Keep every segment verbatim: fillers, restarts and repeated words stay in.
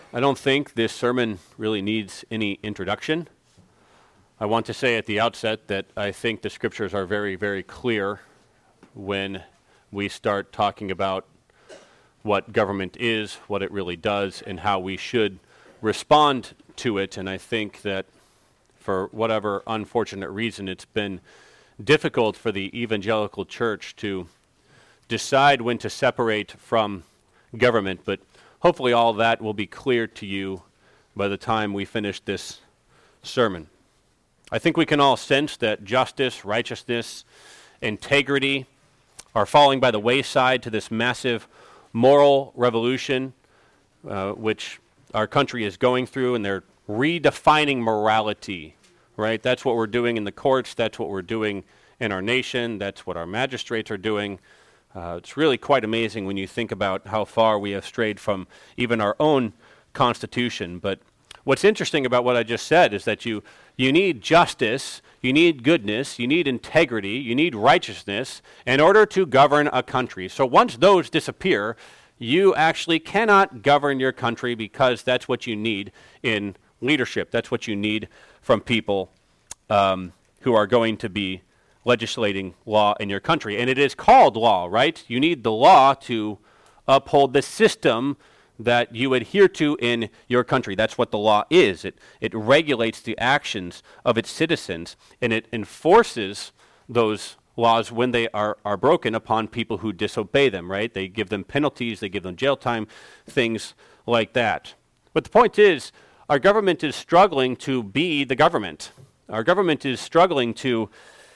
I don't think this sermon really needs any introduction. I want to say at the outset that I think the scriptures are very, very clear when we start talking about what government is, what it really does, and how we should respond to it. And I think that for whatever unfortunate reason, it's been difficult for the evangelical church to decide when to separate from government, but hopefully all that will be clear to you by the time we finish this sermon. I think we can all sense that justice, righteousness, integrity are falling by the wayside to this massive moral revolution uh, which our country is going through, and they're redefining morality, right? That's what we're doing in the courts. That's what we're doing in our nation. That's what our magistrates are doing. Uh, it's really quite amazing when you think about how far we have strayed from even our own Constitution. But what's interesting about what I just said is that you you need justice, you need goodness, you need integrity, you need righteousness in order to govern a country. So once those disappear, you actually cannot govern your country, because that's what you need in leadership. That's what you need from people um, who are going to be legislating law in your country. And it is called law, right? You need the law to uphold the system that you adhere to in your country. That's what the law is. It it regulates the actions of its citizens, and it enforces those laws when they are, are broken upon people who disobey them, right? They give them penalties, they give them jail time, things like that. But the point is, our government is struggling to be the government. Our government is struggling to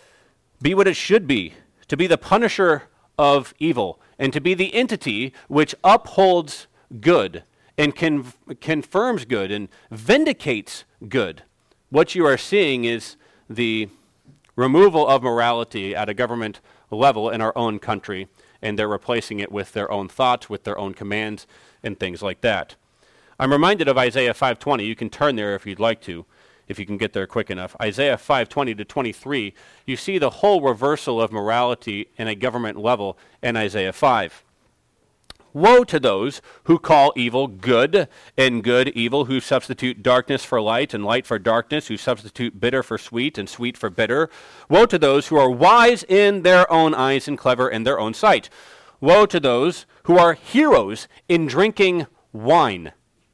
be what it should be, to be the punisher of evil, and to be the entity which upholds good and con- confirms good and vindicates good. What you are seeing is the removal of morality at a government level in our own country, and they're replacing it with their own thoughts, with their own commands, and things like that. I'm reminded of Isaiah five twenty. You can turn there if you'd like to, if you can get there quick enough. Isaiah five twenty to twenty-three, you see the whole reversal of morality in a government level in Isaiah five. Woe to those who call evil good and good evil, who substitute darkness for light and light for darkness, who substitute bitter for sweet and sweet for bitter. Woe to those who are wise in their own eyes and clever in their own sight. Woe to those who are heroes in drinking wine.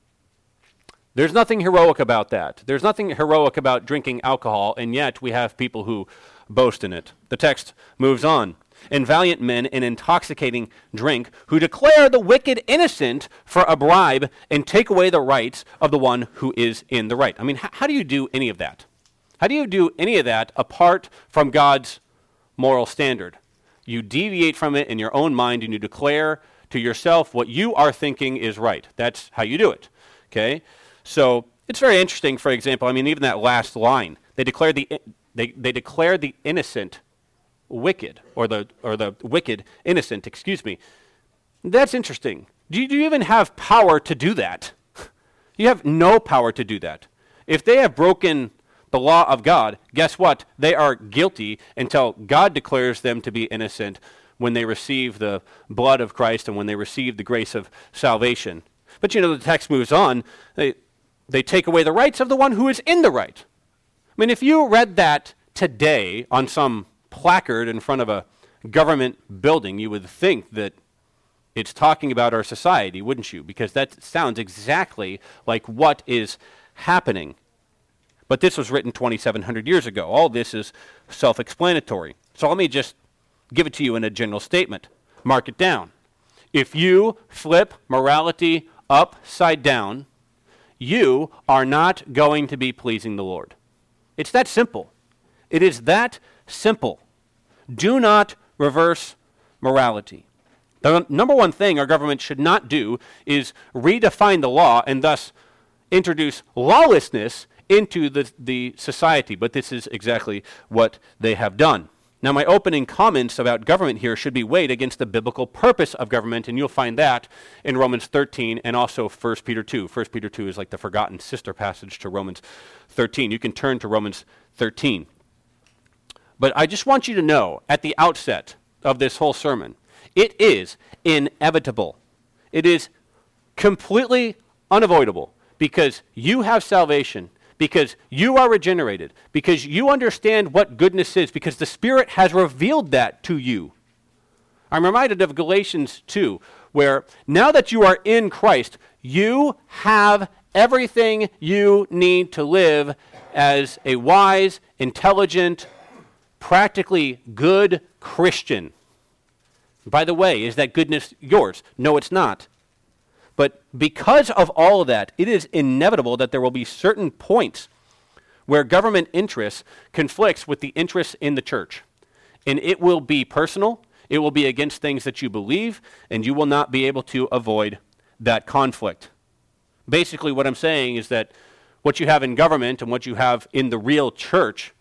There's nothing heroic about that. There's nothing heroic about drinking alcohol, and yet we have people who boast in it. The text moves on. And valiant men in intoxicating drink, who declare the wicked innocent for a bribe and take away the rights of the one who is in the right. I mean, h- how do you do any of that? How do you do any of that apart from God's moral standard? You deviate from it in your own mind, and you declare to yourself what you are thinking is right. That's how you do it, okay? So it's very interesting, for example, I mean, even that last line, they declare the they, they declare the innocent wicked, or the or the wicked innocent, excuse me. That's interesting. Do you, do you even have power to do that? You have no power to do that. If they have broken the law of God, guess what? They are guilty until God declares them to be innocent when they receive the blood of Christ and when they receive the grace of salvation. But you know, the text moves on. They, they take away the rights of the one who is in the right. I mean, if you read that today on some placard in front of a government building, you would think that it's talking about our society, wouldn't you? Because that sounds exactly like what is happening. But this was written twenty-seven hundred years ago. All this is self-explanatory. So let me just give it to you in a general statement. Mark it down. If you flip morality upside down, you are not going to be pleasing the Lord. It's that simple. It is that simple. Do not reverse morality. The number one thing our government should not do is redefine the law and thus introduce lawlessness into the, the society. But this is exactly what they have done. Now, my opening comments about government here should be weighed against the biblical purpose of government, and you'll find that in Romans thirteen and also First Peter two. First Peter two is like the forgotten sister passage to Romans thirteen. You can turn to Romans thirteen. But I just want you to know at the outset of this whole sermon, it is inevitable. It is completely unavoidable because you have salvation, because you are regenerated, because you understand what goodness is, because the Spirit has revealed that to you. I'm reminded of Galatians two, where now that you are in Christ, you have everything you need to live as a wise, intelligent, practically good Christian. By the way, is that goodness yours? No, it's not. But because of all of that, it is inevitable that there will be certain points where government interest conflicts with the interests in the church. And it will be personal, it will be against things that you believe, and you will not be able to avoid that conflict. Basically, what I'm saying is that what you have in government and what you have in the real church,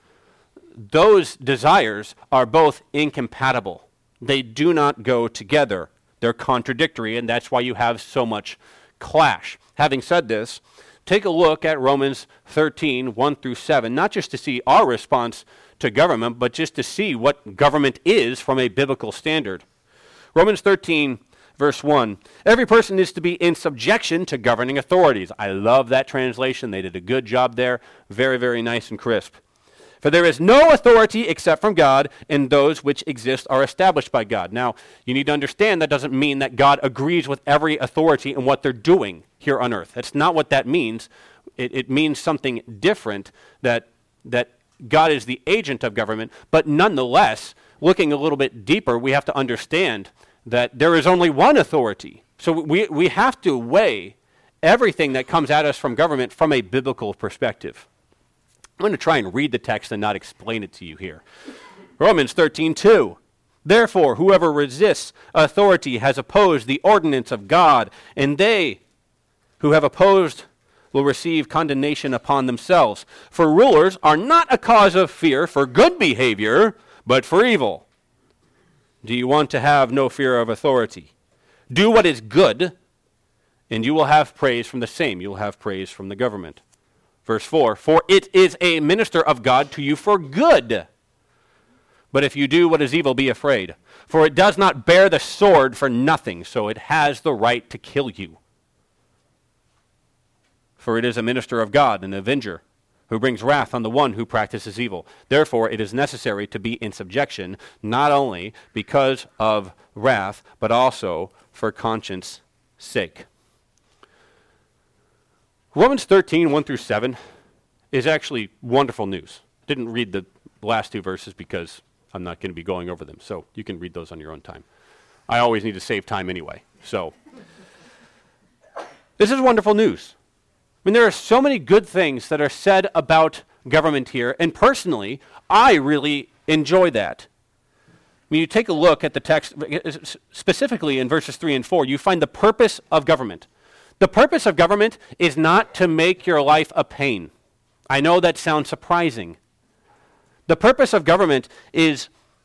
those desires are both incompatible. They do not go together. They're contradictory, and that's why you have so much clash. Having said this, take a look at Romans thirteen, one through seven, not just to see our response to government, but just to see what government is from a biblical standard. Romans thirteen, verse one, every person is to be in subjection to governing authorities. I love that translation. They did a good job there. Very, very nice and crisp. For there is no authority except from God, and those which exist are established by God. Now, you need to understand that doesn't mean that God agrees with every authority in what they're doing here on earth. That's not what that means. It, it means something different, that, that God is the agent of government, but nonetheless, looking a little bit deeper, we have to understand that there is only one authority. So we, we have to weigh everything that comes at us from government from a biblical perspective. I'm going to try and read the text and not explain it to you here. Romans thirteen, two. Therefore, whoever resists authority has opposed the ordinance of God, and they who have opposed will receive condemnation upon themselves. For rulers are not a cause of fear for good behavior, but for evil. Do you want to have no fear of authority? Do what is good, and you will have praise from the same. You will have praise from the government. Verse four, for it is a minister of God to you for good. But if you do what is evil, be afraid. For it does not bear the sword for nothing, so it has the right to kill you. For it is a minister of God, an avenger, who brings wrath on the one who practices evil. Therefore, it is necessary to be in subjection, not only because of wrath, but also for conscience sake. Romans thirteen, one through seven is actually wonderful news. Didn't read the last two verses because I'm not going to be going over them, so you can read those on your own time. I always need to save time anyway, so. This is wonderful news. I mean, there are so many good things that are said about government here, and personally, I really enjoy that. When you take a look at the text, specifically in verses three and four, you find the purpose of government. The purpose of government is not to make your life a pain. I know that sounds surprising. The purpose of government is,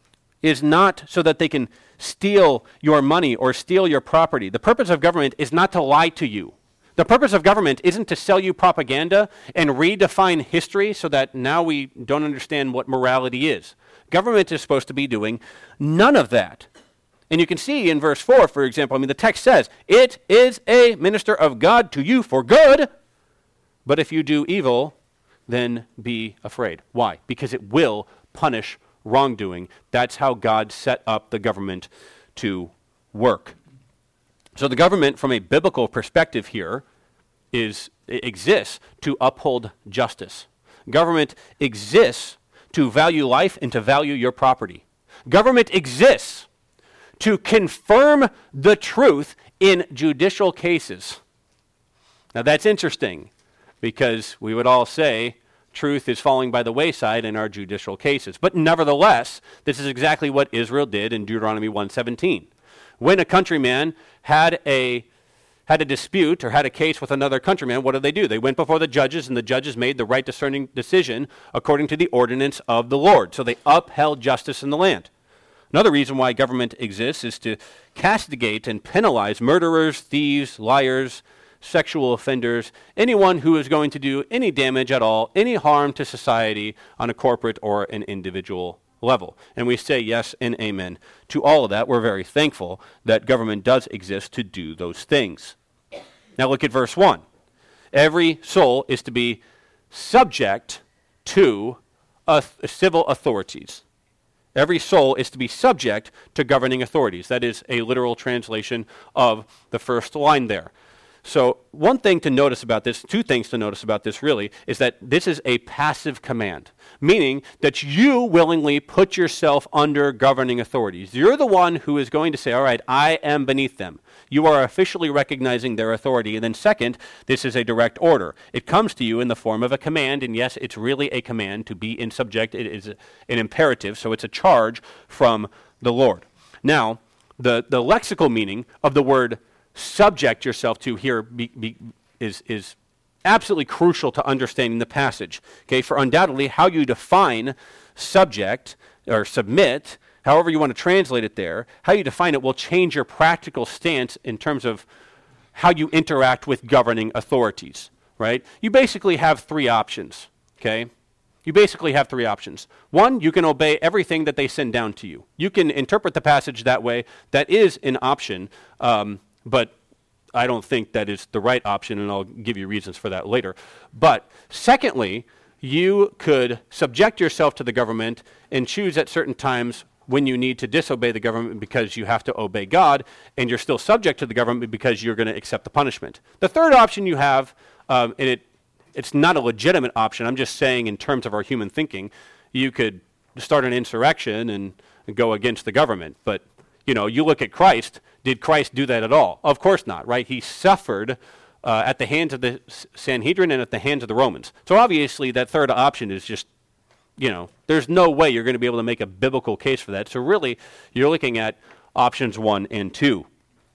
is not so that they can steal your money or steal your property. The purpose of government is not to lie to you. The purpose of government isn't to sell you propaganda and redefine history so that now we don't understand what morality is. Government is supposed to be doing none of that. And you can see in verse four, for example, I mean, the text says, it is a minister of God to you for good, but if you do evil, then be afraid. Why? Because it will punish wrongdoing. That's how God set up the government to work. So the government, from a biblical perspective here, is exists to uphold justice. Government exists to value life and to value your property. Government exists to confirm the truth in judicial cases. Now that's interesting, because we would all say truth is falling by the wayside in our judicial cases. But nevertheless, this is exactly what Israel did in Deuteronomy one seventeen. When a countryman had a had a dispute or had a case with another countryman, what did they do? They went before the judges, and the judges made the right discerning decision according to the ordinance of the Lord. So they upheld justice in the land. Another reason why government exists is to castigate and penalize murderers, thieves, liars, sexual offenders, anyone who is going to do any damage at all, any harm to society on a corporate or an individual level. And we say yes and amen to all of that. We're very thankful that government does exist to do those things. Now look at verse one. Every soul is to be subject to uh, civil authorities. Every soul is to be subject to governing authorities. That is a literal translation of the first line there. So one thing to notice about this, two things to notice about this really, is that this is a passive command, meaning that you willingly put yourself under governing authorities. You're the one who is going to say, all right, I am beneath them. You are officially recognizing their authority. And then second, this is a direct order. It comes to you in the form of a command, and yes, it's really a command to be in subject. It is an imperative, so it's a charge from the Lord. Now, the, the lexical meaning of the word subject yourself to here be, be, is, is absolutely crucial to understanding the passage. Okay, for undoubtedly how you define subject or submit, however you want to translate it there, how you define it will change your practical stance in terms of how you interact with governing authorities, right? You basically have three options, okay? You basically have three options. One, you can obey everything that they send down to you. You can interpret the passage that way. That is an option, um, but I don't think that is the right option, and I'll give you reasons for that later. But secondly, you could subject yourself to the government and choose at certain times when you need to disobey the government because you have to obey God, and you're still subject to the government because you're going to accept the punishment. The third option you have, um, and it it's not a legitimate option, I'm just saying in terms of our human thinking, you could start an insurrection and, and go against the government. But, you know, you look at Christ. Did Christ do that at all? Of course not, right? He suffered uh, at the hands of the Sanhedrin and at the hands of the Romans. So obviously that third option is just, you know, there's no way you're going to be able to make a biblical case for that. So really, you're looking at options one and two.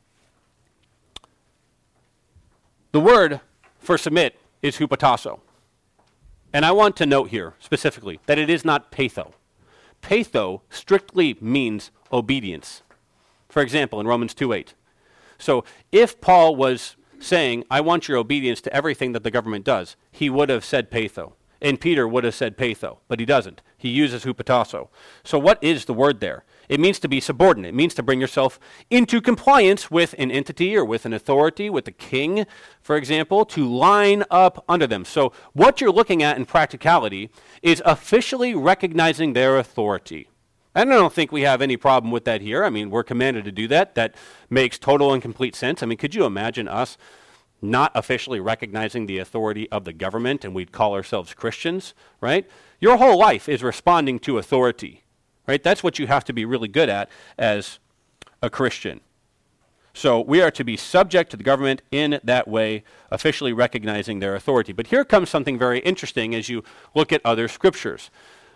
The word for submit is hupotasso. And I want to note here specifically that it is not peitho. Peitho strictly means obedience. For example, in Romans two eight. So if Paul was saying, I want your obedience to everything that the government does, he would have said peitho. And Peter would have said peitho, but he doesn't. He uses hupotasso. So what is the word there? It means to be subordinate. It means to bring yourself into compliance with an entity or with an authority, with the king, for example, to line up under them. So what you're looking at in practicality is officially recognizing their authority. And I don't think we have any problem with that here. I mean, we're commanded to do that. That makes total and complete sense. I mean, could you imagine us not officially recognizing the authority of the government and we'd call ourselves Christians, right? Your whole life is responding to authority, right? That's what you have to be really good at as a Christian. So we are to be subject to the government in that way, officially recognizing their authority. But here comes something very interesting as you look at other scriptures.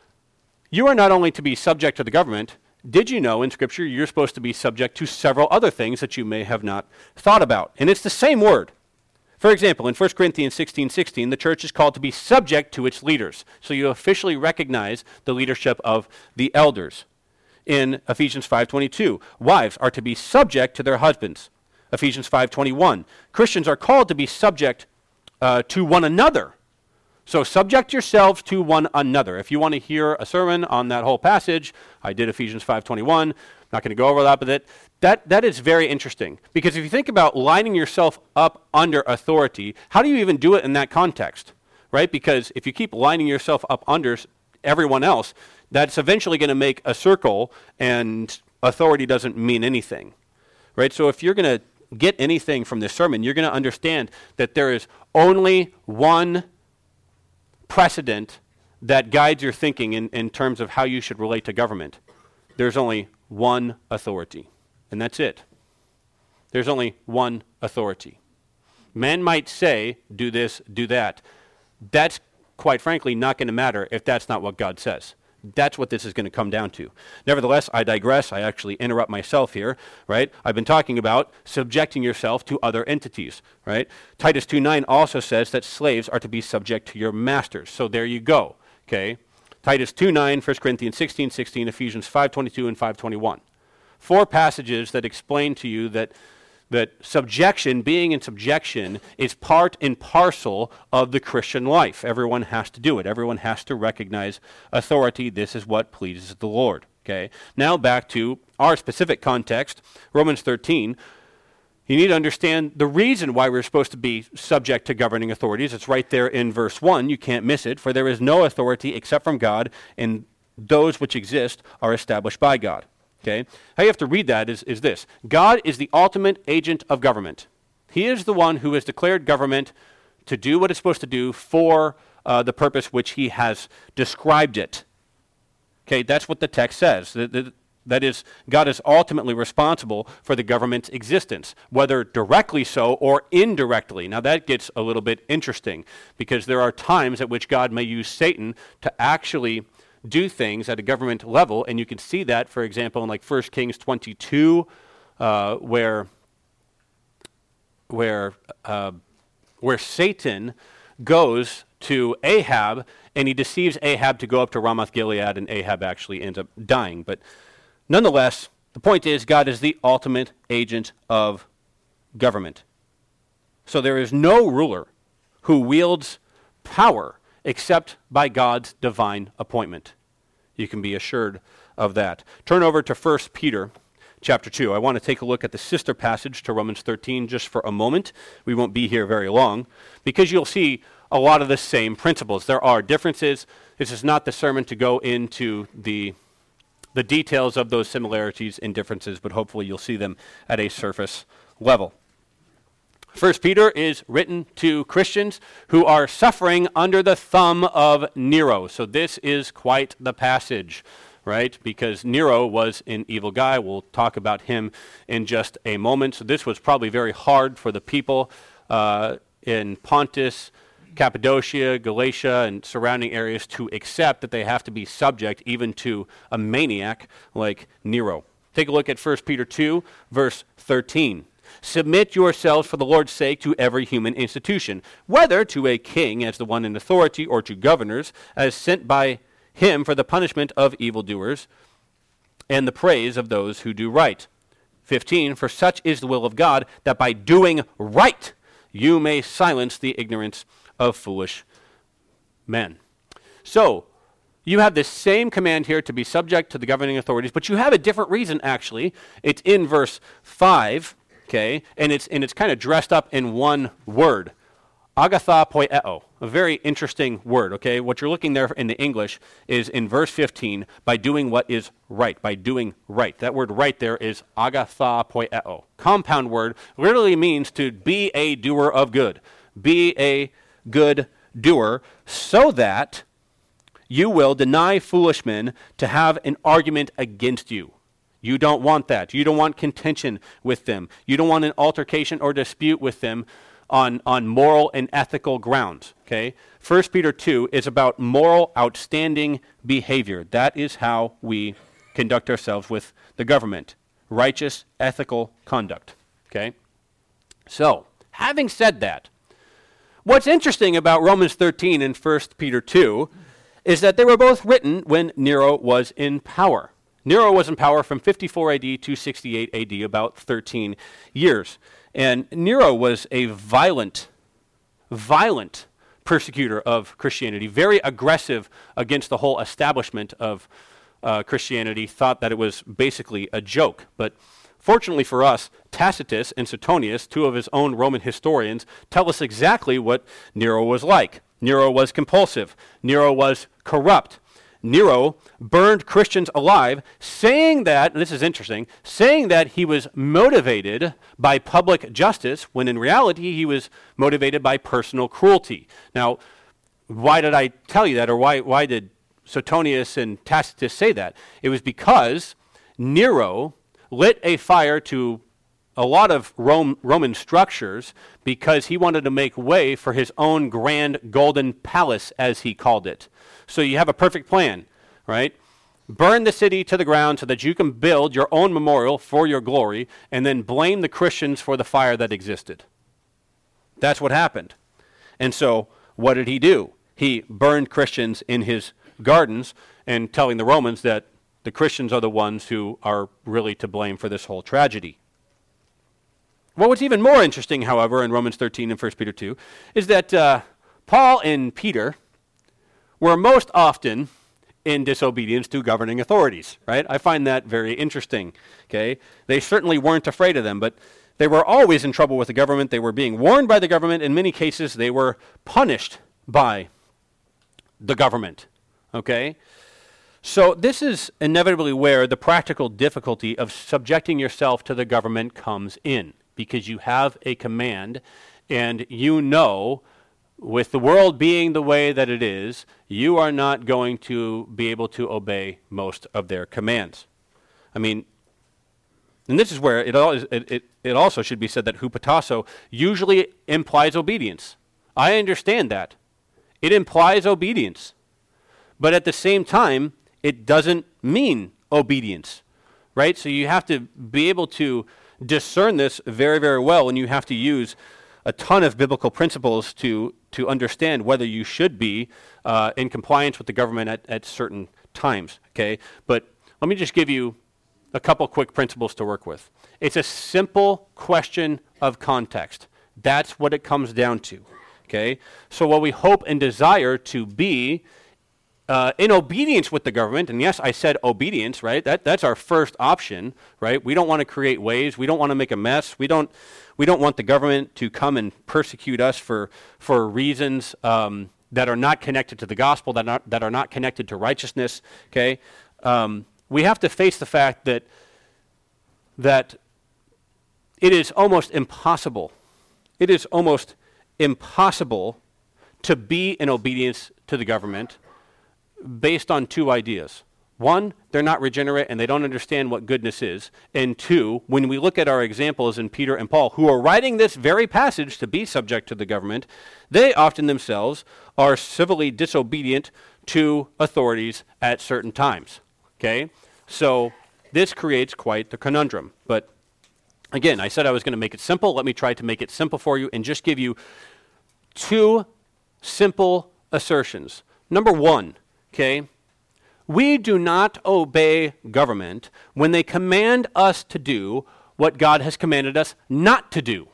You are not only to be subject to the government. Did you know in Scripture you're supposed to be subject to several other things that you may have not thought about? And it's the same word. For example, in First Corinthians sixteen sixteen, the church is called to be subject to its leaders. So you officially recognize the leadership of the elders. In Ephesians five twenty-two, wives are to be subject to their husbands. Ephesians five twenty-one, Christians are called to be subject uh, to one another. So subject yourselves to one another. If you want to hear a sermon on that whole passage, I did Ephesians five twenty-one. Not going to go over that, but that, that, that is very interesting. Because if you think about lining yourself up under authority, how do you even do it in that context? Right? Because if you keep lining yourself up under everyone else, that's eventually going to make a circle, and authority doesn't mean anything. Right? So if you're going to get anything from this sermon, you're going to understand that there is only one precedent that guides your thinking in, in terms of how you should relate to government. There's only one authority, and that's it. There's only one authority. Men might say, do this, do that. That's, quite frankly, not going to matter if that's not what God says. That's what this is going to come down to. Nevertheless, I digress. I actually interrupt myself here, right? I've been talking about subjecting yourself to other entities, right? Titus two nine also says that slaves are to be subject to your masters. So there you go, okay? Titus two nine, First Corinthians sixteen sixteen, Ephesians five twenty-two, and five twenty-one. Four passages that explain to you that that subjection, being in subjection, is part and parcel of the Christian life. Everyone has to do it. Everyone has to recognize authority. This is what pleases the Lord. Okay. Now back to our specific context, Romans thirteen. You need to understand the reason why we're supposed to be subject to governing authorities. It's right there in verse one. You can't miss it. For there is no authority except from God, and those which exist are established by God. Okay? How you have to read that is, is this. God is the ultimate agent of government. He is the one who has declared government to do what it's supposed to do for uh, the purpose which he has described it. Okay, that's what the text says. The, the, That is, God is ultimately responsible for the government's existence, whether directly so or indirectly. Now that gets a little bit interesting, because there are times at which God may use Satan to actually do things at a government level, and you can see that, for example, in like First Kings twenty-two, uh, where where uh, where Satan goes to Ahab, and he deceives Ahab to go up to Ramoth-Gilead, and Ahab actually ends up dying. But nonetheless, the point is God is the ultimate agent of government. So there is no ruler who wields power except by God's divine appointment. You can be assured of that. Turn over to First Peter chapter two. I want to take a look at the sister passage to Romans thirteen just for a moment. We won't be here very long, because you'll see a lot of the same principles. There are differences. This is not the sermon to go into the the details of those similarities and differences, but hopefully you'll see them at a surface level. First Peter is written to Christians who are suffering under the thumb of Nero. So this is quite the passage, right? Because Nero was an evil guy. We'll talk about him in just a moment. So this was probably very hard for the people uh, in Pontus, Cappadocia, Galatia, and surrounding areas to accept that they have to be subject even to a maniac like Nero. Take a look at First Peter two, verse thirteen. Submit yourselves for the Lord's sake to every human institution, whether to a king as the one in authority, or to governors as sent by him for the punishment of evildoers and the praise of those who do right. fifteen. For such is the will of God, that by doing right you may silence the ignorance of foolish men. So, you have this same command here to be subject to the governing authorities, but you have a different reason, actually. It's in verse five, okay, and it's and it's kind of dressed up in one word, agatha poieo, a very interesting word, okay? What you're looking there in the English is in verse fifteen, by doing what is right, by doing right. That word right there is agatha poieo. Compound word, literally means to be a doer of good, be a good doer, so that you will deny foolish men to have an argument against you. You don't want that. You don't want contention with them. You don't want an altercation or dispute with them on, on moral and ethical grounds. Okay? First Peter two is about moral, outstanding behavior. That is how we conduct ourselves with the government. Righteous, ethical conduct. Okay? So, having said that, what's interesting about Romans thirteen and First Peter two is that they were both written when Nero was in power. Nero was in power from fifty-four A D to sixty-eight A D, about thirteen years. And Nero was a violent, violent persecutor of Christianity, very aggressive against the whole establishment of uh, Christianity, thought that it was basically a joke. But fortunately for us, Tacitus and Suetonius, two of his own Roman historians, tell us exactly what Nero was like. Nero was compulsive. Nero was corrupt. Nero burned Christians alive, saying that, and this is interesting, saying that he was motivated by public justice, when in reality he was motivated by personal cruelty. Now, why did I tell you that, or why, why did Suetonius and Tacitus say that? It was because Nero lit a fire to a lot of Rome, Roman structures because he wanted to make way for his own grand golden palace, as he called it. So you have a perfect plan, right? Burn the city to the ground so that you can build your own memorial for your glory, and then blame the Christians for the fire that existed. That's what happened. And so what did he do? He burned Christians in his gardens, and telling the Romans that the Christians are the ones who are really to blame for this whole tragedy. Well, what's even more interesting, however, in Romans thirteen and First Peter two, is that uh, Paul and Peter were most often in disobedience to governing authorities, right? I find that very interesting, okay? They certainly weren't afraid of them, but They were always in trouble with the government. They were being warned by the government. In many cases, they were punished by the government. Okay? So this is inevitably where the practical difficulty of subjecting yourself to the government comes in, because you have a command, and you know, with the world being the way that it is, you are not going to be able to obey most of their commands. I mean, and this is where it, all is, it, it, it also should be said that hupotasso usually implies obedience. I understand that. It implies obedience. But at the same time, it doesn't mean obedience, right? So you have to be able to discern this very, very well, and you have to use a ton of biblical principles to, to understand whether you should be uh, in compliance with the government at, at certain times, okay? But let me just give you a couple quick principles to work with. It's a simple question of context. That's what it comes down to, okay? So what we hope and desire to be uh, in obedience with the government, and yes, I said obedience, right? That that's our first option, right? We don't want to create waves. We don't want to make a mess. We don't we don't want the government to come and persecute us for for reasons um, that are not connected to the gospel, that not that are not connected to righteousness. Okay, um, we have to face the fact that that it is almost impossible. It is almost impossible to be in obedience to the government based on two ideas. One, they're not regenerate and they don't understand what goodness is. And two, when we look at our examples in Peter and Paul, who are writing this very passage to be subject to the government, they often themselves are civilly disobedient to authorities at certain times. Okay? So this creates quite the conundrum. But again, I said I was going to make it simple. Let me try to make it simple for you and just give you two simple assertions. Number one, okay, we do not obey government when they command us to do what God has commanded us not to do.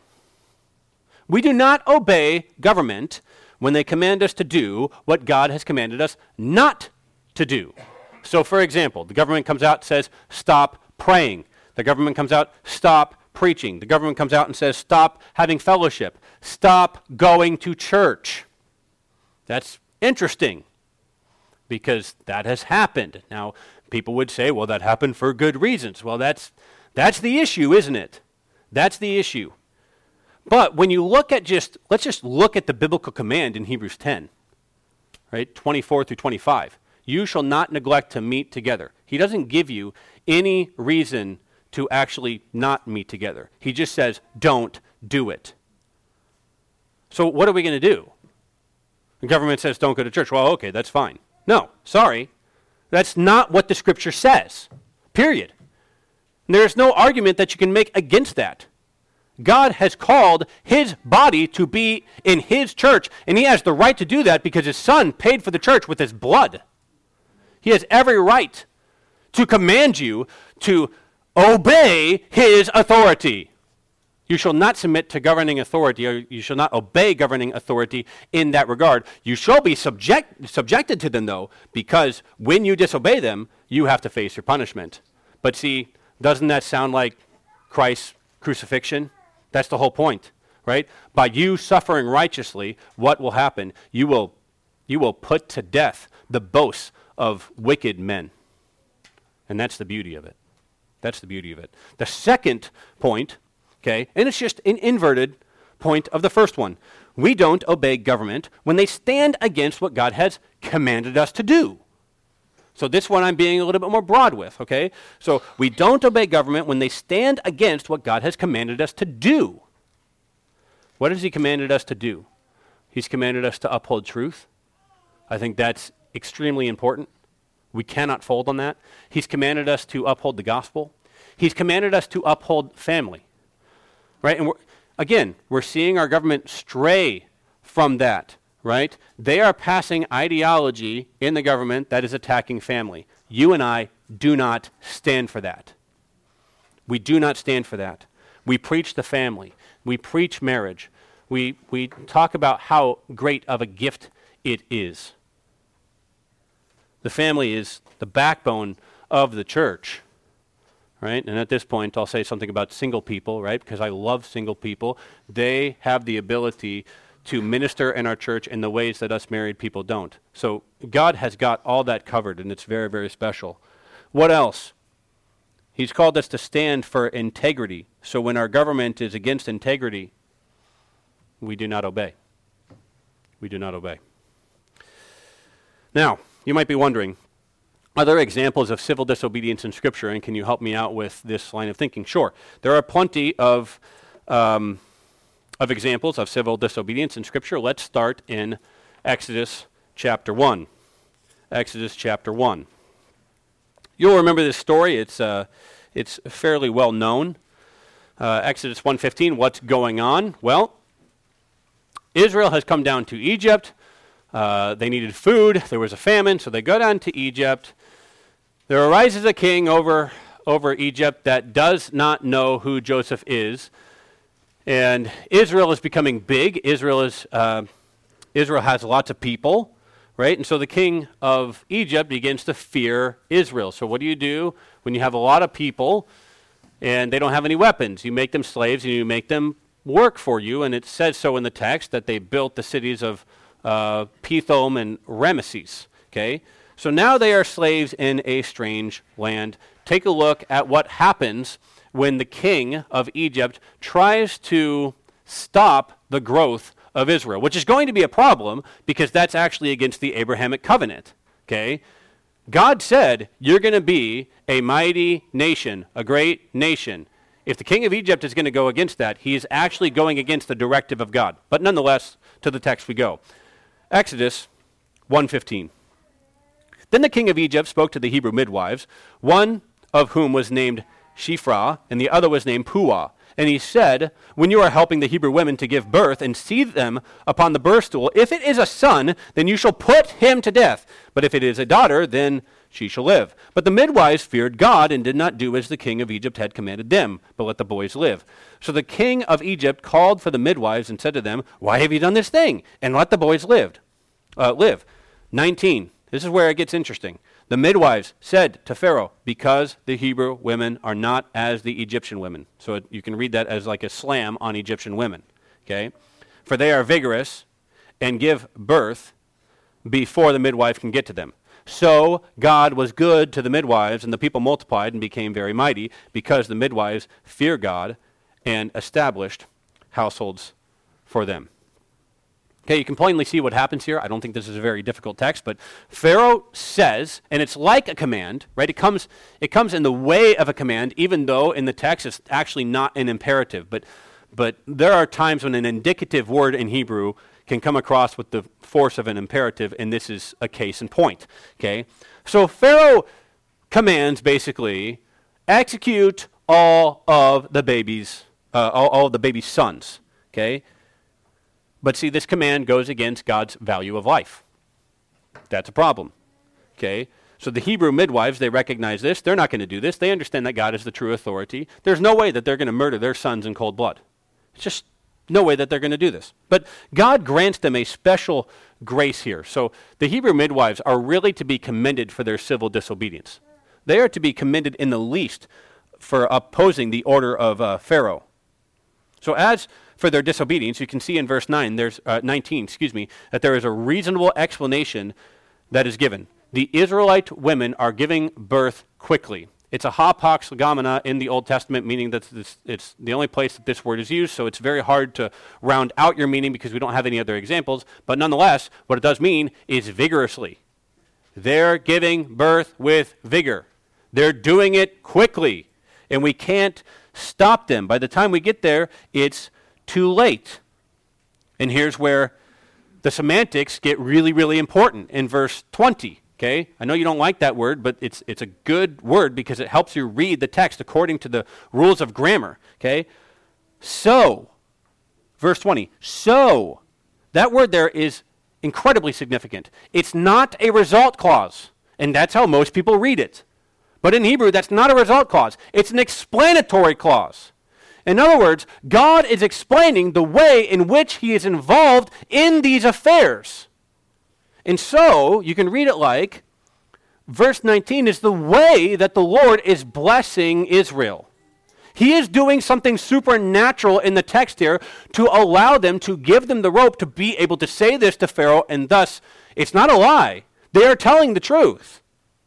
We do not obey government when they command us to do what God has commanded us not to do. So, for example, the government comes out and says, stop praying. The government comes out, stop preaching. The government comes out and says, stop having fellowship. Stop going to church. That's interesting, because that has happened. Now, people would say, well, that happened for good reasons. Well, that's that's the issue, isn't it? That's the issue. But when you look at just, let's just look at the biblical command in Hebrews ten, right, twenty-four through twenty-five. You shall not neglect to meet together. He doesn't give you any reason to actually not meet together. He just says, don't do it. So what are we going to do? The government says, don't go to church. Well, okay, that's fine. No, sorry. That's not what the scripture says, period. And there is no argument that you can make against that. God has called his body to be in his church, and he has the right to do that because his son paid for the church with his blood. He has every right to command you to obey his authority. You shall not submit to governing authority, or you shall not obey governing authority in that regard. You shall be subject, subjected to them, though, because when you disobey them, you have to face your punishment. But see, doesn't that sound like Christ's crucifixion? That's the whole point, right? By you suffering righteously, what will happen? You will, you will put to death the boasts of wicked men. And that's the beauty of it. That's the beauty of it. The second point, okay, and it's just an inverted point of the first one. We don't obey government when they stand against what God has commanded us to do. So this one I'm being a little bit more broad with, okay? So we don't obey government when they stand against what God has commanded us to do. What has he commanded us to do? He's commanded us to uphold truth. I think that's extremely important. We cannot fold on that. He's commanded us to uphold the gospel. He's commanded us to uphold family. Right? And we're, again, we're seeing our government stray from that, right? They are passing ideology in the government that is attacking family. You and I do not stand for that. We do not stand for that. We preach the family. We preach marriage. We, we talk about how great of a gift it is. The family is the backbone of the church, right? And at this point, I'll say something about single people, right? Because I love single people. They have the ability to minister in our church in the ways that us married people don't. So God has got all that covered, and it's very, very special. What else? He's called us to stand for integrity. So when our government is against integrity, we do not obey. We do not obey. Now, you might be wondering, are there examples of civil disobedience in Scripture, and can you help me out with this line of thinking? Sure. There are plenty of um, of examples of civil disobedience in Scripture. Let's start in Exodus chapter one. Exodus chapter one. You'll remember this story. It's uh, it's fairly well known. Uh, Exodus one fifteen, what's going on? Well, Israel has come down to Egypt. Uh, they needed food. There was a famine, so they go down to Egypt. There arises a king over, over Egypt that does not know who Joseph is. And Israel is becoming big. Israel is uh, Israel has lots of people, right? And so the king of Egypt begins to fear Israel. So what do you do when you have a lot of people and they don't have any weapons? You make them slaves and you make them work for you. And it says so in the text that they built the cities of uh, Pithom and Ramesses. Okay, so now they are slaves in a strange land. Take a look at what happens when the king of Egypt tries to stop the growth of Israel, which is going to be a problem because that's actually against the Abrahamic covenant, okay? God said, you're going to be a mighty nation, a great nation. If the king of Egypt is going to go against that, he is actually going against the directive of God. But nonetheless, to the text we go. Exodus one fifteen. Then the king of Egypt spoke to the Hebrew midwives, one of whom was named Shiphrah, and the other was named Puah. And he said, when you are helping the Hebrew women to give birth and see them upon the birth stool, if it is a son, then you shall put him to death. But if it is a daughter, then she shall live. But the midwives feared God and did not do as the king of Egypt had commanded them, but let the boys live. So the king of Egypt called for the midwives and said to them, why have you done this thing? And let the boys lived, uh, live. nineteen. This is where it gets interesting. The midwives said to Pharaoh, because the Hebrew women are not as the Egyptian women. So it, you can read that as like a slam on Egyptian women. Okay? For they are vigorous and give birth before the midwife can get to them. So God was good to the midwives, and the people multiplied and became very mighty, because the midwives fear God and established households for them. Okay, you can plainly see what happens here. I don't think this is a very difficult text, but Pharaoh says, and it's like a command, right? It comes it comes in the way of a command, even though in the text it's actually not an imperative. But but there are times when an indicative word in Hebrew can come across with the force of an imperative, and this is a case in point. Okay? So Pharaoh commands basically execute all of the babies, uh, all, all of the baby's sons. Okay? But see, this command goes against God's value of life. That's a problem. Okay? So the Hebrew midwives, they recognize this. They're not going to do this. They understand that God is the true authority. There's no way that they're going to murder their sons in cold blood. It's just no way that they're going to do this. But God grants them a special grace here. So the Hebrew midwives are really to be commended for their civil disobedience. They are to be commended in the least for opposing the order of uh, Pharaoh. So as for their disobedience, you can see in verse nine, there's uh, nineteen, excuse me, that there is a reasonable explanation that is given. The Israelite women are giving birth quickly. It's a hapax legomena in the Old Testament, meaning that it's, it's the only place that this word is used, so it's very hard to round out your meaning because we don't have any other examples. But nonetheless, what it does mean is vigorously. They're giving birth with vigor. They're doing it quickly, and we can't stop them. By the time we get there, it's too late. And here's where the semantics get really, really important in verse twenty. Okay? I know you don't like that word, but it's it's a good word because it helps you read the text according to the rules of grammar. Okay? So, verse twenty. So, that word there is incredibly significant. It's not a result clause, and that's how most people read it. But in Hebrew, that's not a result clause. It's an explanatory clause. In other words, God is explaining the way in which he is involved in these affairs. And so, you can read it like, verse nineteen is the way that the Lord is blessing Israel. He is doing something supernatural in the text here to allow them, to give them the rope to be able to say this to Pharaoh, and thus, it's not a lie. They are telling the truth.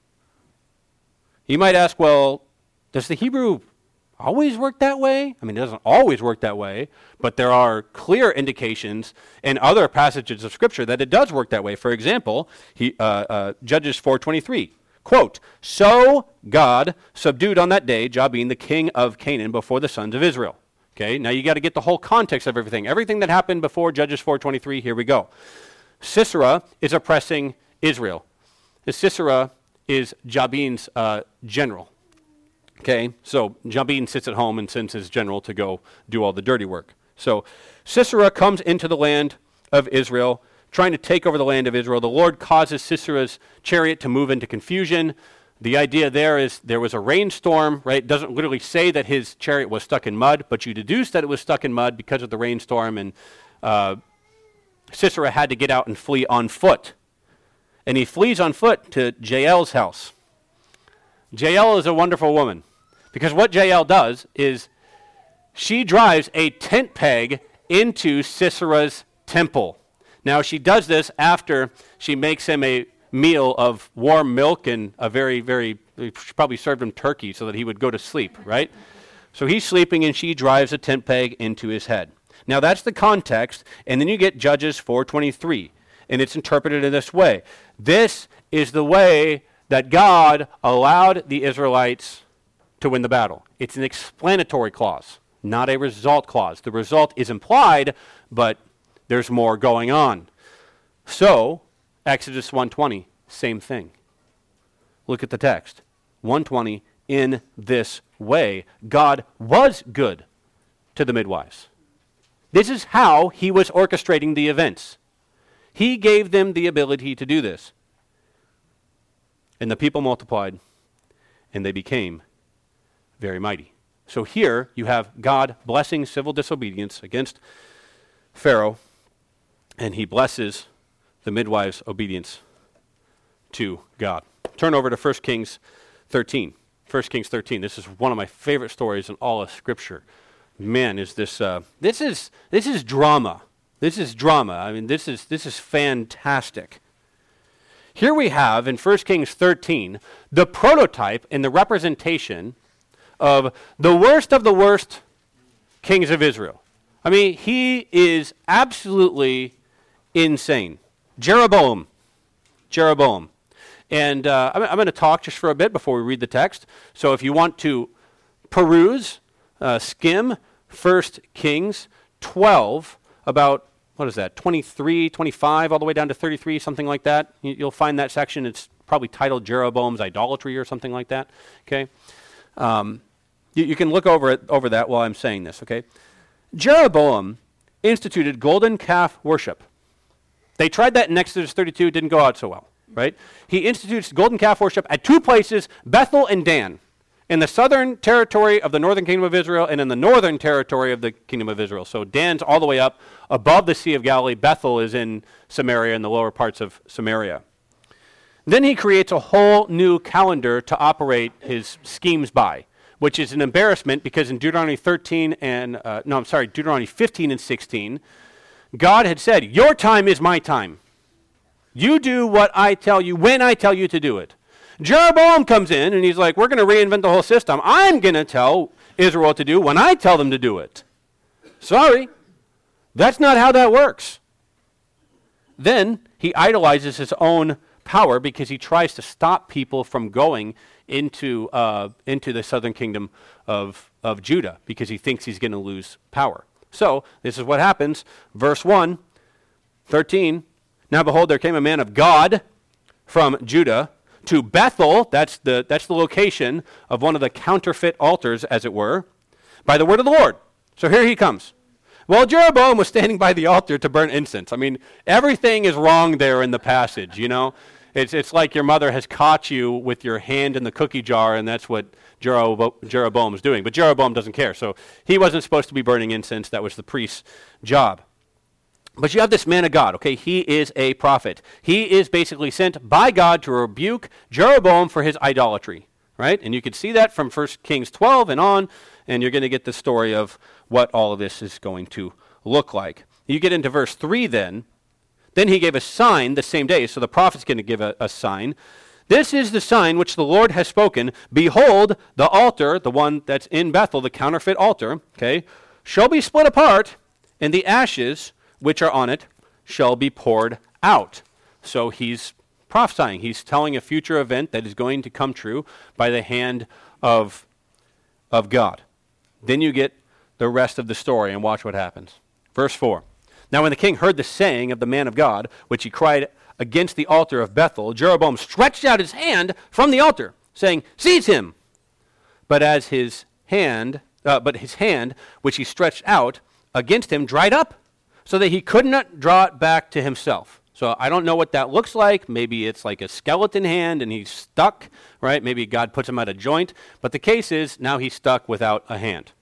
You might ask, well, does the Hebrew always work that way? I mean, it doesn't always work that way, but there are clear indications in other passages of Scripture that it does work that way. For example, he, uh, uh, Judges four twenty-three. Quote, so God subdued on that day Jabin, the king of Canaan, before the sons of Israel. Okay, now you got to get the whole context of everything. Everything that happened before Judges four twenty-three, here we go. Sisera is oppressing Israel. Sisera is Jabin's uh, general. Okay, so Jabin sits at home and sends his general to go do all the dirty work. So Sisera comes into the land of Israel, trying to take over the land of Israel. The Lord causes Sisera's chariot to move into confusion. The idea there is there was a rainstorm, right? It doesn't literally say that his chariot was stuck in mud, but you deduce that it was stuck in mud because of the rainstorm, and uh, Sisera had to get out and flee on foot. And he flees on foot to Jael's house. Jael is a wonderful woman, because what Jael does is she drives a tent peg into Sisera's temple. Now, she does this after she makes him a meal of warm milk and a very, very, she probably served him turkey so that he would go to sleep, right? So he's sleeping and she drives a tent peg into his head. Now, that's the context, and then you get Judges four twenty-three, and it's interpreted in this way. This is the way that God allowed the Israelites to win the battle. It's an explanatory clause, not a result clause. The result is implied, but there's more going on. So, Exodus one twenty, same thing. Look at the text. one twenty, in this way, God was good to the midwives. This is how he was orchestrating the events. He gave them the ability to do this. And the people multiplied, and they became very mighty. So here you have God blessing civil disobedience against Pharaoh, and he blesses the midwives' obedience to God. Turn over to First Kings thirteen. First Kings thirteen. This is one of my favorite stories in all of Scripture. Man, is this uh, this is this is drama. This is drama. I mean, this is this is fantastic. Here we have in First Kings thirteen the prototype and the representation of the worst of the worst kings of Israel. I mean, he is absolutely insane. Jeroboam. Jeroboam. And uh, I'm, I'm going to talk just for a bit before we read the text. So if you want to peruse, uh, skim First Kings twelve, about, what is that, twenty-three, twenty-five, all the way down to thirty-three, something like that. You, you'll find that section. It's probably titled Jeroboam's Idolatry or something like that. Okay? Um, you, you can look over it, over that while I'm saying this, okay? Jeroboam instituted golden calf worship. They tried that in Exodus thirty-two, didn't go out so well, right? He institutes golden calf worship at two places, Bethel and Dan, in the southern territory of the northern kingdom of Israel and in the northern territory of the kingdom of Israel. So Dan's all the way up above the Sea of Galilee. Bethel is in Samaria, in the lower parts of Samaria. Then he creates a whole new calendar to operate his schemes by, which is an embarrassment because in Deuteronomy thirteen and, uh, no, I'm sorry, Deuteronomy fifteen and sixteen, God had said, your time is my time. You do what I tell you when I tell you to do it. Jeroboam comes in and he's like, we're going to reinvent the whole system. I'm going to tell Israel what to do when I tell them to do it. Sorry, that's not how that works. Then he idolizes his own power because he tries to stop people from going into uh, into the southern kingdom of, of Judah because he thinks he's going to lose power. So this is what happens. Verse one, thirteen, now behold, there came a man of God from Judah to Bethel, that's the, that's the location of one of the counterfeit altars, as it were, by the word of the Lord. So here he comes. Well, Jeroboam was standing by the altar to burn incense. I mean, everything is wrong there in the passage, you know. It's it's like your mother has caught you with your hand in the cookie jar, and that's what Jerobo- Jeroboam is doing. But Jeroboam doesn't care. So he wasn't supposed to be burning incense. That was the priest's job. But you have this man of God, okay? He is a prophet. He is basically sent by God to rebuke Jeroboam for his idolatry, right? And you can see that from First Kings twelve and on, and you're going to get the story of what all of this is going to look like. You get into verse three then. Then he gave a sign the same day. So the prophet's going to give a, a sign. This is the sign which the Lord has spoken. Behold, the altar, the one that's in Bethel, the counterfeit altar, okay, shall be split apart, and the ashes which are on it shall be poured out. So he's prophesying. He's telling a future event that is going to come true by the hand of, of God. Then you get the rest of the story, and watch what happens. Verse four. Now when the king heard the saying of the man of God, which he cried against the altar of Bethel, Jeroboam stretched out his hand from the altar, saying, Seize him! But as his hand, uh, but his hand, which he stretched out against him, dried up, so that he could not draw it back to himself. So I don't know what that looks like. Maybe it's like a skeleton hand and he's stuck, right? Maybe God puts him at a joint. But the case is, now he's stuck without a hand.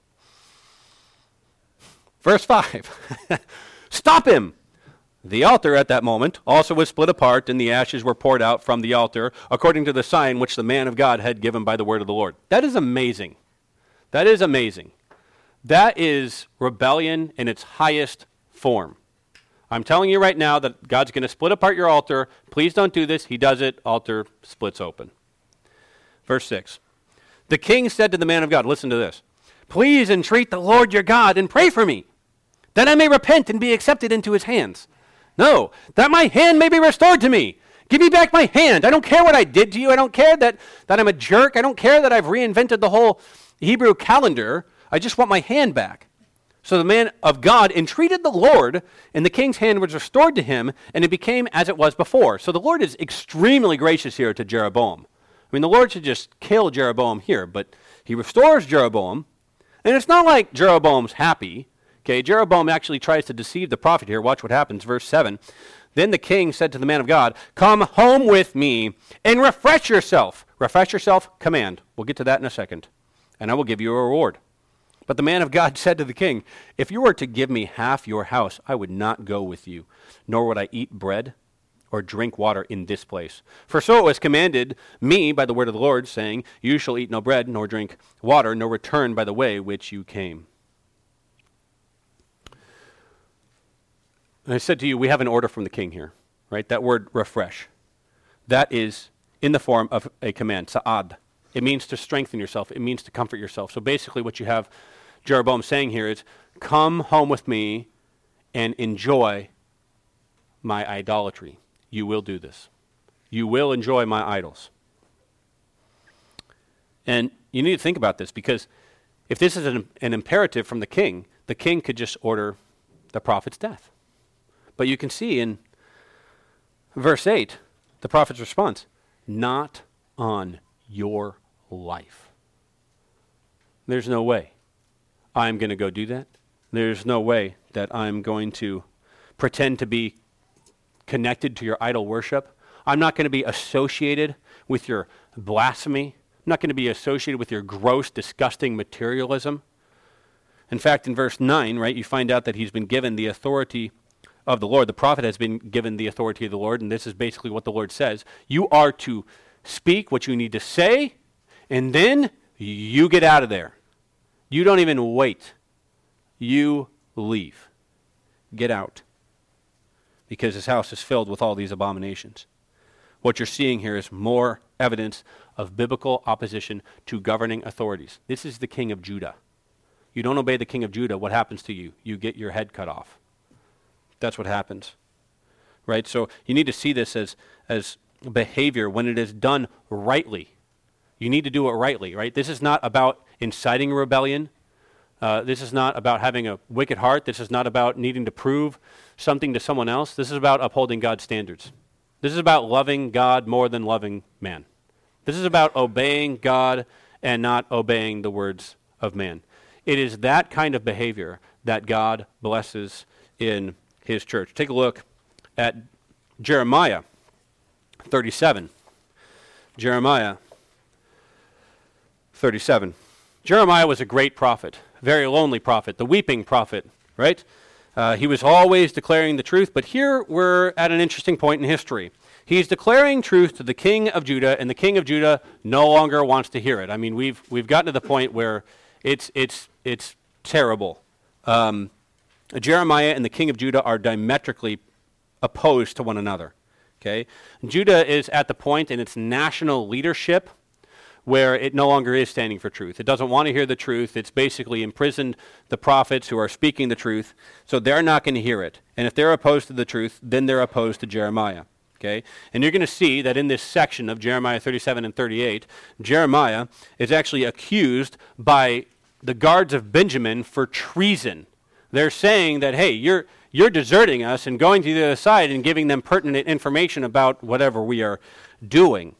Verse five. Stop him! The altar at that moment also was split apart, and the ashes were poured out from the altar, according to the sign which the man of God had given by the word of the Lord. That is amazing. That is amazing. That is rebellion in its highest form. I'm telling you right now that God's going to split apart your altar. Please don't do this. He does it. Altar splits open. Verse six. The king said to the man of God, listen to this, Please entreat the Lord your God and pray for me, that I may repent and be accepted into his hands. No, that my hand may be restored to me. Give me back my hand. I don't care what I did to you. I don't care that, that I'm a jerk. I don't care that I've reinvented the whole Hebrew calendar. I just want my hand back. So the man of God entreated the Lord, and the king's hand was restored to him, and it became as it was before. So the Lord is extremely gracious here to Jeroboam. I mean, the Lord should just kill Jeroboam here, but he restores Jeroboam, and it's not like Jeroboam's happy. Okay, Jeroboam actually tries to deceive the prophet here. Watch what happens, verse seven. Then the king said to the man of God, Come home with me and refresh yourself. Refresh yourself, command. We'll get to that in a second, and I will give you a reward. But the man of God said to the king, If you were to give me half your house, I would not go with you, nor would I eat bread or drink water in this place. For so it was commanded me by the word of the Lord, saying, You shall eat no bread, nor drink water, nor return by the way which you came. And I said to you, we have an order from the king here, right? That word refresh. That is in the form of a command, sa'ad. It means to strengthen yourself. It means to comfort yourself. So basically what you have Jeroboam saying here is, come home with me and enjoy my idolatry. You will do this. You will enjoy my idols. And you need to think about this, because if this is an, an imperative from the king, the king could just order the prophet's death. But you can see in verse eight, the prophet's response, not on your life. There's no way I'm going to go do that. There's no way that I'm going to pretend to be connected to your idol worship. I'm not going to be associated with your blasphemy. I'm not going to be associated with your gross, disgusting materialism. In fact, in verse nine, right, you find out that he's been given the authority of the Lord. The prophet has been given the authority of the Lord, and this is basically what the Lord says. You are to speak what you need to say, and then you get out of there. You don't even wait. You leave. Get out. Because his house is filled with all these abominations. What you're seeing here is more evidence of biblical opposition to governing authorities. This is the king of Judah. You don't obey the king of Judah, what happens to you? You get your head cut off. That's what happens, right? So you need to see this as, as behavior when it is done rightly. You need to do it rightly, right? This is not about inciting rebellion. Uh, this is not about having a wicked heart. This is not about needing to prove something to someone else. This is about upholding God's standards. This is about loving God more than loving man. This is about obeying God and not obeying the words of man. It is that kind of behavior that God blesses in his church. Take a look at Jeremiah thirty-seven. Jeremiah thirty-seven. Jeremiah was a great prophet, very lonely prophet, the weeping prophet, right? Uh, he was always declaring the truth, but here we're at an interesting point in history. He's declaring truth to the king of Judah, and the king of Judah no longer wants to hear it. I mean, we've we've gotten to the point where it's it's it's terrible. Um, Jeremiah and the king of Judah are diametrically opposed to one another. Okay, Judah is at the point in its national leadership where it no longer is standing for truth. It doesn't want to hear the truth. It's basically imprisoned the prophets who are speaking the truth, so they're not going to hear it. And if they're opposed to the truth, then they're opposed to Jeremiah. Okay? And you're going to see that in this section of Jeremiah thirty-seven and thirty-eight, Jeremiah is actually accused by the guards of Benjamin for treason. They're saying that, hey, you're you're deserting us and going to the other side and giving them pertinent information about whatever we are doing.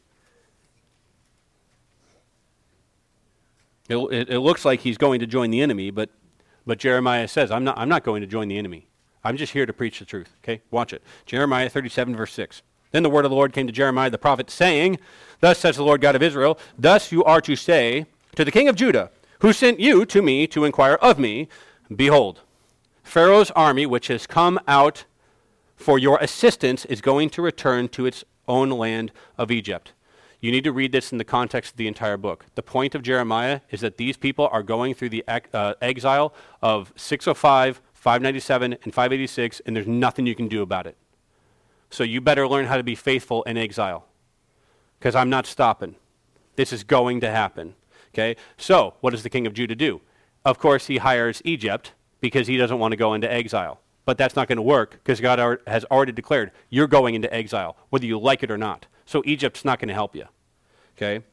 It, it, it looks like he's going to join the enemy, but but Jeremiah says, I'm not I'm not going to join the enemy. I'm just here to preach the truth. Okay? Watch it. Jeremiah thirty-seven, verse six. Then the word of the Lord came to Jeremiah the prophet, saying, Thus says the Lord God of Israel, thus you are to say to the king of Judah, who sent you to me to inquire of me, Behold, Pharaoh's army, which has come out for your assistance, is going to return to its own land of Egypt. You need to read this in the context of the entire book. The point of Jeremiah is that these people are going through the uh, exile of six oh five, five ninety-seven, and five eighty-six, and there's nothing you can do about it. So you better learn how to be faithful in exile, because I'm not stopping. This is going to happen. Okay? So what does the king of Judah do? Of course, he hires Egypt because he doesn't want to go into exile. But that's not going to work because God ar- has already declared you're going into exile, whether you like it or not. So Egypt's not going to help you. Okay?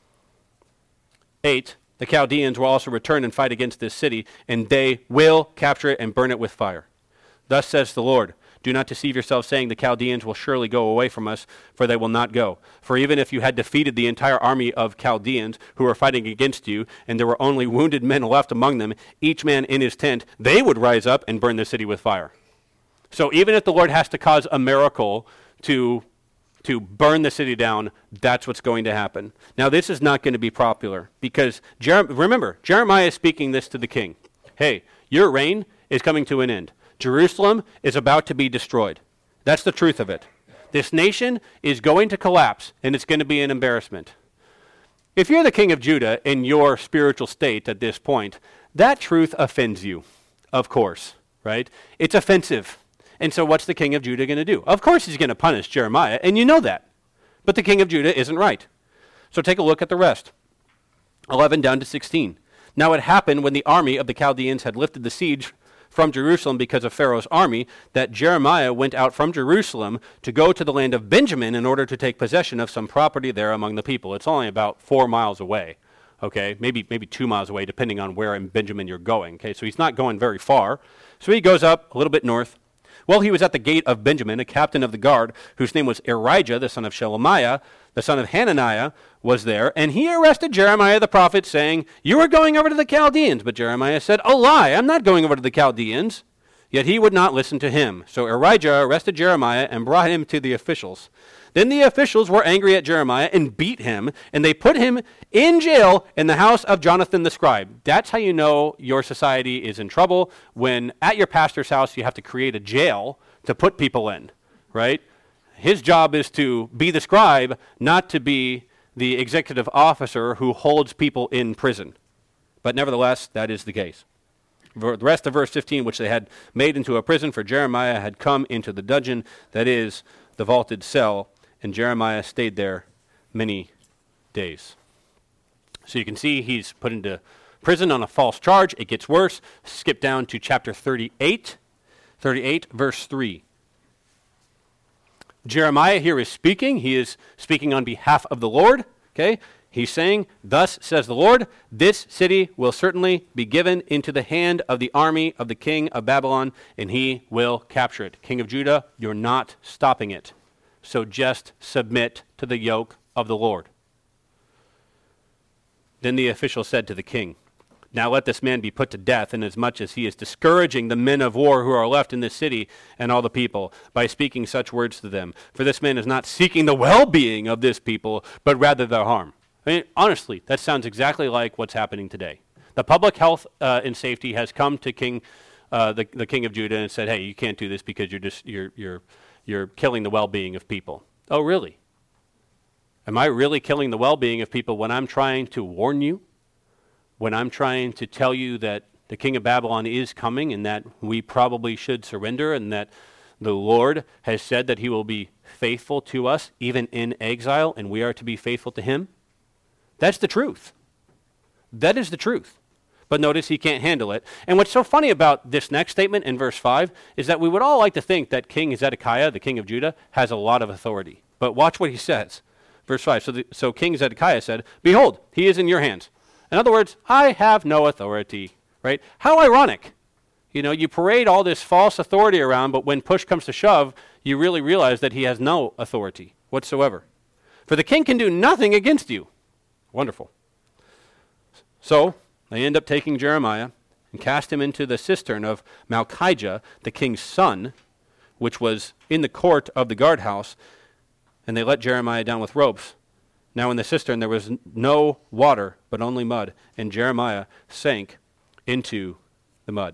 Eight, the Chaldeans will also return and fight against this city, and they will capture it and burn it with fire. Thus says the Lord, do not deceive yourselves, saying the Chaldeans will surely go away from us, for they will not go. For even if you had defeated the entire army of Chaldeans who were fighting against you, and there were only wounded men left among them, each man in his tent, they would rise up and burn the city with fire. So even if the Lord has to cause a miracle to, to burn the city down, that's what's going to happen. Now this is not going to be popular, because, Jer- remember, Jeremiah is speaking this to the king. Hey, your reign is coming to an end. Jerusalem is about to be destroyed. That's the truth of it. This nation is going to collapse, and it's going to be an embarrassment. If you're the king of Judah in your spiritual state at this point, that truth offends you, of course, right? It's offensive. And so what's the king of Judah going to do? Of course he's going to punish Jeremiah, and you know that. But the king of Judah isn't right. So take a look at the rest. eleven down to sixteen. Now it happened when the army of the Chaldeans had lifted the siege from Jerusalem because of Pharaoh's army, that Jeremiah went out from Jerusalem to go to the land of Benjamin in order to take possession of some property there among the people. It's only about four miles away, okay? Maybe maybe two miles away, depending on where in Benjamin you're going, okay? So he's not going very far. So he goes up a little bit north. Well, he was at the gate of Benjamin. A captain of the guard, whose name was Irijah, the son of Shelemiah, the son of Hananiah, was there, and he arrested Jeremiah the prophet, saying, You are going over to the Chaldeans. But Jeremiah said, A lie, I'm not going over to the Chaldeans. Yet he would not listen to him. So Irijah arrested Jeremiah and brought him to the officials. Then the officials were angry at Jeremiah and beat him, and they put him in jail in the house of Jonathan the scribe. That's how you know your society is in trouble, when at your pastor's house you have to create a jail to put people in, right? His job is to be the scribe, not to be the executive officer who holds people in prison. But nevertheless, that is the case. The rest of verse fifteen, which they had made into a prison for Jeremiah, had come into the dungeon, that is, the vaulted cell, and Jeremiah stayed there many days. So you can see he's put into prison on a false charge. It gets worse. Skip down to chapter thirty-eight, thirty-eight, verse three. Jeremiah here is speaking. He is speaking on behalf of the Lord. Okay? He's saying, Thus says the Lord, this city will certainly be given into the hand of the army of the king of Babylon, and he will capture it. King of Judah, you're not stopping it. So just submit to the yoke of the Lord. Then the official said to the king, Now let this man be put to death, inasmuch as he is discouraging the men of war who are left in this city and all the people by speaking such words to them. For this man is not seeking the well-being of this people, but rather their harm. I mean, honestly, that sounds exactly like what's happening today. The public health uh, and safety has come to King uh, the the king of Judah and said, "Hey, you can't do this because you're just you're you're you're killing the well-being of people." Oh, really? Am I really killing the well-being of people when I'm trying to warn you? When I'm trying to tell you that the king of Babylon is coming and that we probably should surrender and that the Lord has said that he will be faithful to us even in exile and we are to be faithful to him? That's the truth. That is the truth. But notice he can't handle it. And what's so funny about this next statement in verse five is that we would all like to think that King Zedekiah, the king of Judah, has a lot of authority. But watch what he says. Verse five, so, the, so King Zedekiah said, "Behold, he is in your hands." In other words, I have no authority, right? How ironic. You know, you parade all this false authority around, but when push comes to shove, you really realize that he has no authority whatsoever. For the king can do nothing against you. Wonderful. So they end up taking Jeremiah and cast him into the cistern of Malchijah, the king's son, which was in the court of the guardhouse, and they let Jeremiah down with ropes. Now in the cistern there was no water, but only mud, and Jeremiah sank into the mud.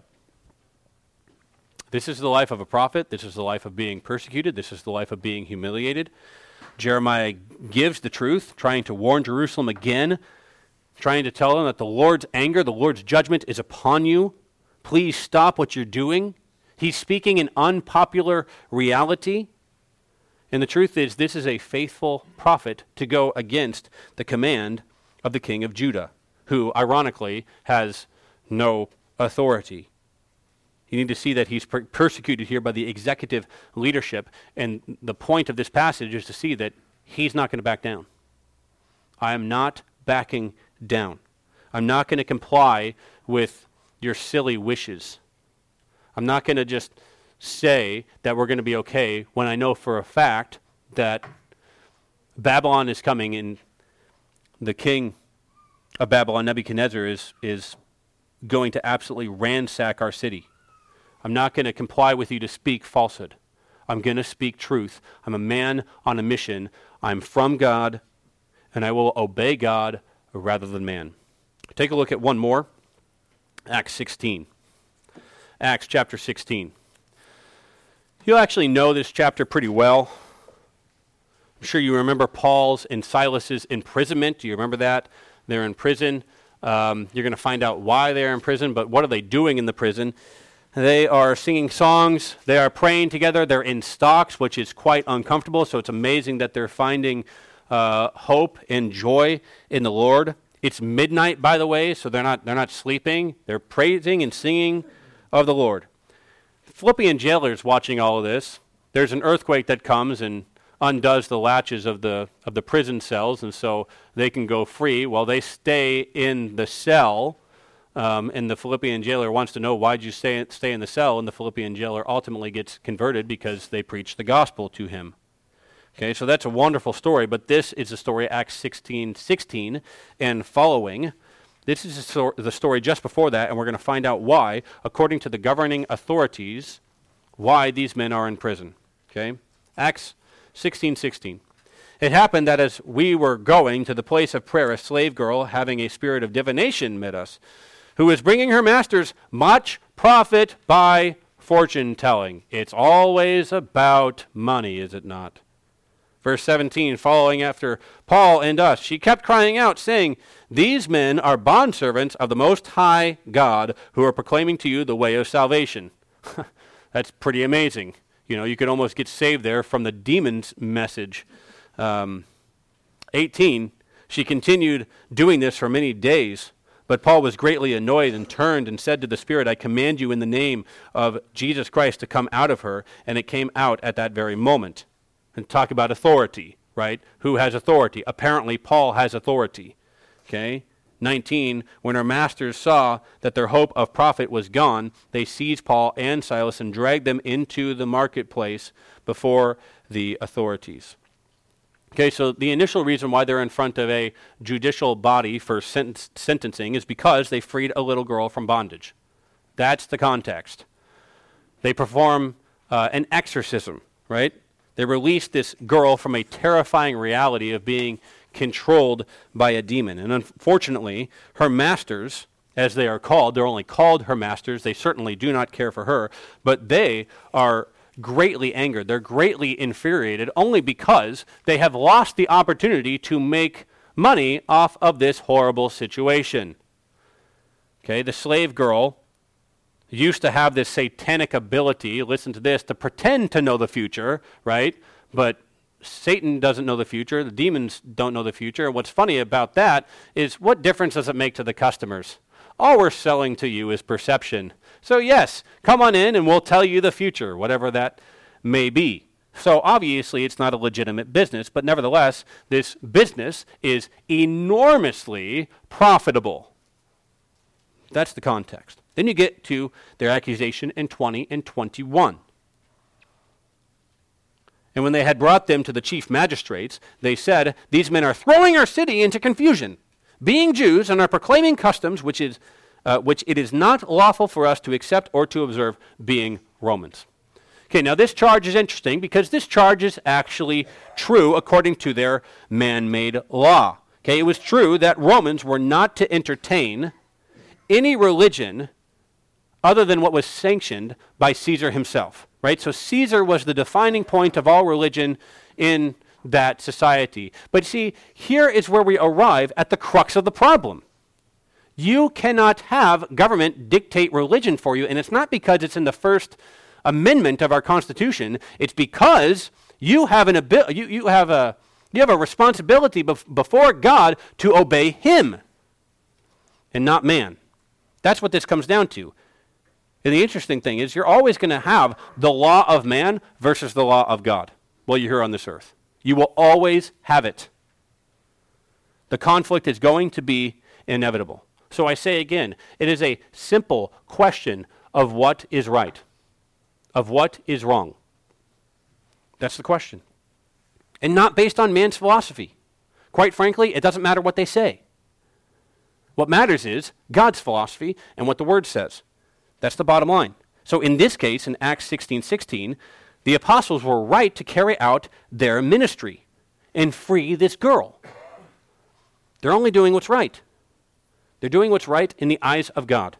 This is the life of a prophet. This is the life of being persecuted. This is the life of being humiliated. Jeremiah gives the truth, trying to warn Jerusalem again, trying to tell them that the Lord's anger, the Lord's judgment is upon you. Please stop what you're doing. He's speaking an unpopular reality. And the truth is, this is a faithful prophet to go against the command of the king of Judah, who, ironically, has no authority. You need to see that he's per- persecuted here by the executive leadership, and the point of this passage is to see that he's not going to back down. I am not backing down. I'm not going to comply with your silly wishes. I'm not going to just say that we're going to be okay when I know for a fact that Babylon is coming and the king of Babylon, Nebuchadnezzar, is, is going to absolutely ransack our city. I'm not going to comply with you to speak falsehood. I'm going to speak truth. I'm a man on a mission. I'm from God, and I will obey God rather than man. Take a look at one more. Acts sixteen. Acts chapter sixteen. You'll actually know this chapter pretty well. I'm sure you remember Paul's and Silas's imprisonment. Do you remember that? They're in prison. Um, you're going to find out why they're in prison, but what are they doing in the prison? They are singing songs. They are praying together. They're in stocks, which is quite uncomfortable, so it's amazing that they're finding uh, hope and joy in the Lord. It's midnight, by the way, so they're not they're not sleeping. They're praising and singing of the Lord. Philippian jailers watching all of this. There's an earthquake that comes and undoes the latches of the of the prison cells, and so they can go free while they stay in the cell. Um, and the Philippian jailer wants to know, why'd you stay, stay in the cell? And the Philippian jailer ultimately gets converted because they preach the gospel to him. Okay, so that's a wonderful story, but this is the story, Acts sixteen sixteen and following. This is the story just before that, and we're going to find out why, according to the governing authorities, why these men are in prison. Okay, Acts sixteen sixteen. It happened that as we were going to the place of prayer, a slave girl having a spirit of divination met us, who was bringing her masters much profit by fortune-telling. It's always about money, is it not? Verse seventeen, following after Paul and us, she kept crying out, saying, "These men are bondservants of the Most High God, who are proclaiming to you the way of salvation." That's pretty amazing. You know, you could almost get saved there from the demon's message. Um, eighteen, she continued doing this for many days. But Paul was greatly annoyed and turned and said to the Spirit, "I command you in the name of Jesus Christ to come out of her." And it came out at that very moment. And talk about authority, right? Who has authority? Apparently Paul has authority. Okay? nineteen, when her masters saw that their hope of profit was gone, they seized Paul and Silas and dragged them into the marketplace before the authorities. Okay, so the initial reason why they're in front of a judicial body for sent- sentencing is because they freed a little girl from bondage. That's the context. They perform uh, an exorcism, right? They release this girl from a terrifying reality of being controlled by a demon. And unfortunately, her masters as they are called. They're only called her masters. They certainly do not care for her, but they are greatly angered. They're greatly infuriated only because they have lost the opportunity to make money off of this horrible situation. Okay, the slave girl used to have this satanic ability, listen to this, to pretend to know the future, right? But Satan doesn't know the future. The demons don't know the future. What's funny about that is, what difference does it make to the customers? All we're selling to you is perception. So yes, come on in and we'll tell you the future, whatever that may be. So obviously it's not a legitimate business, but nevertheless, this business is enormously profitable. That's the context. Then you get to their accusation in twenty and twenty-one. And when they had brought them to the chief magistrates, they said, "These men are throwing our city into confusion, being Jews, and are proclaiming customs which is uh, which it is not lawful for us to accept or to observe, being Romans." Okay, now this charge is interesting because this charge is actually true according to their man-made law. Okay, it was true that Romans were not to entertain any religion other than what was sanctioned by Caesar himself, right? So Caesar was the defining point of all religion in that society. But see, here is where we arrive at the crux of the problem. You cannot have government dictate religion for you, and it's not because it's in the First Amendment of our Constitution. It's because you have an abil- you, you have a you have a responsibility bef- before God to obey Him and not man. That's what this comes down to. And the interesting thing is, you're always going to have the law of man versus the law of God while you're here on this earth. You will always have it. The conflict is going to be inevitable. So I say again, it is a simple question of what is right, of what is wrong. That's the question. And not based on man's philosophy. Quite frankly, it doesn't matter what they say. What matters is God's philosophy and what the Word says. That's the bottom line. So in this case, in Acts sixteen sixteen, the apostles were right to carry out their ministry and free this girl. They're only doing what's right. They're doing what's right in the eyes of God.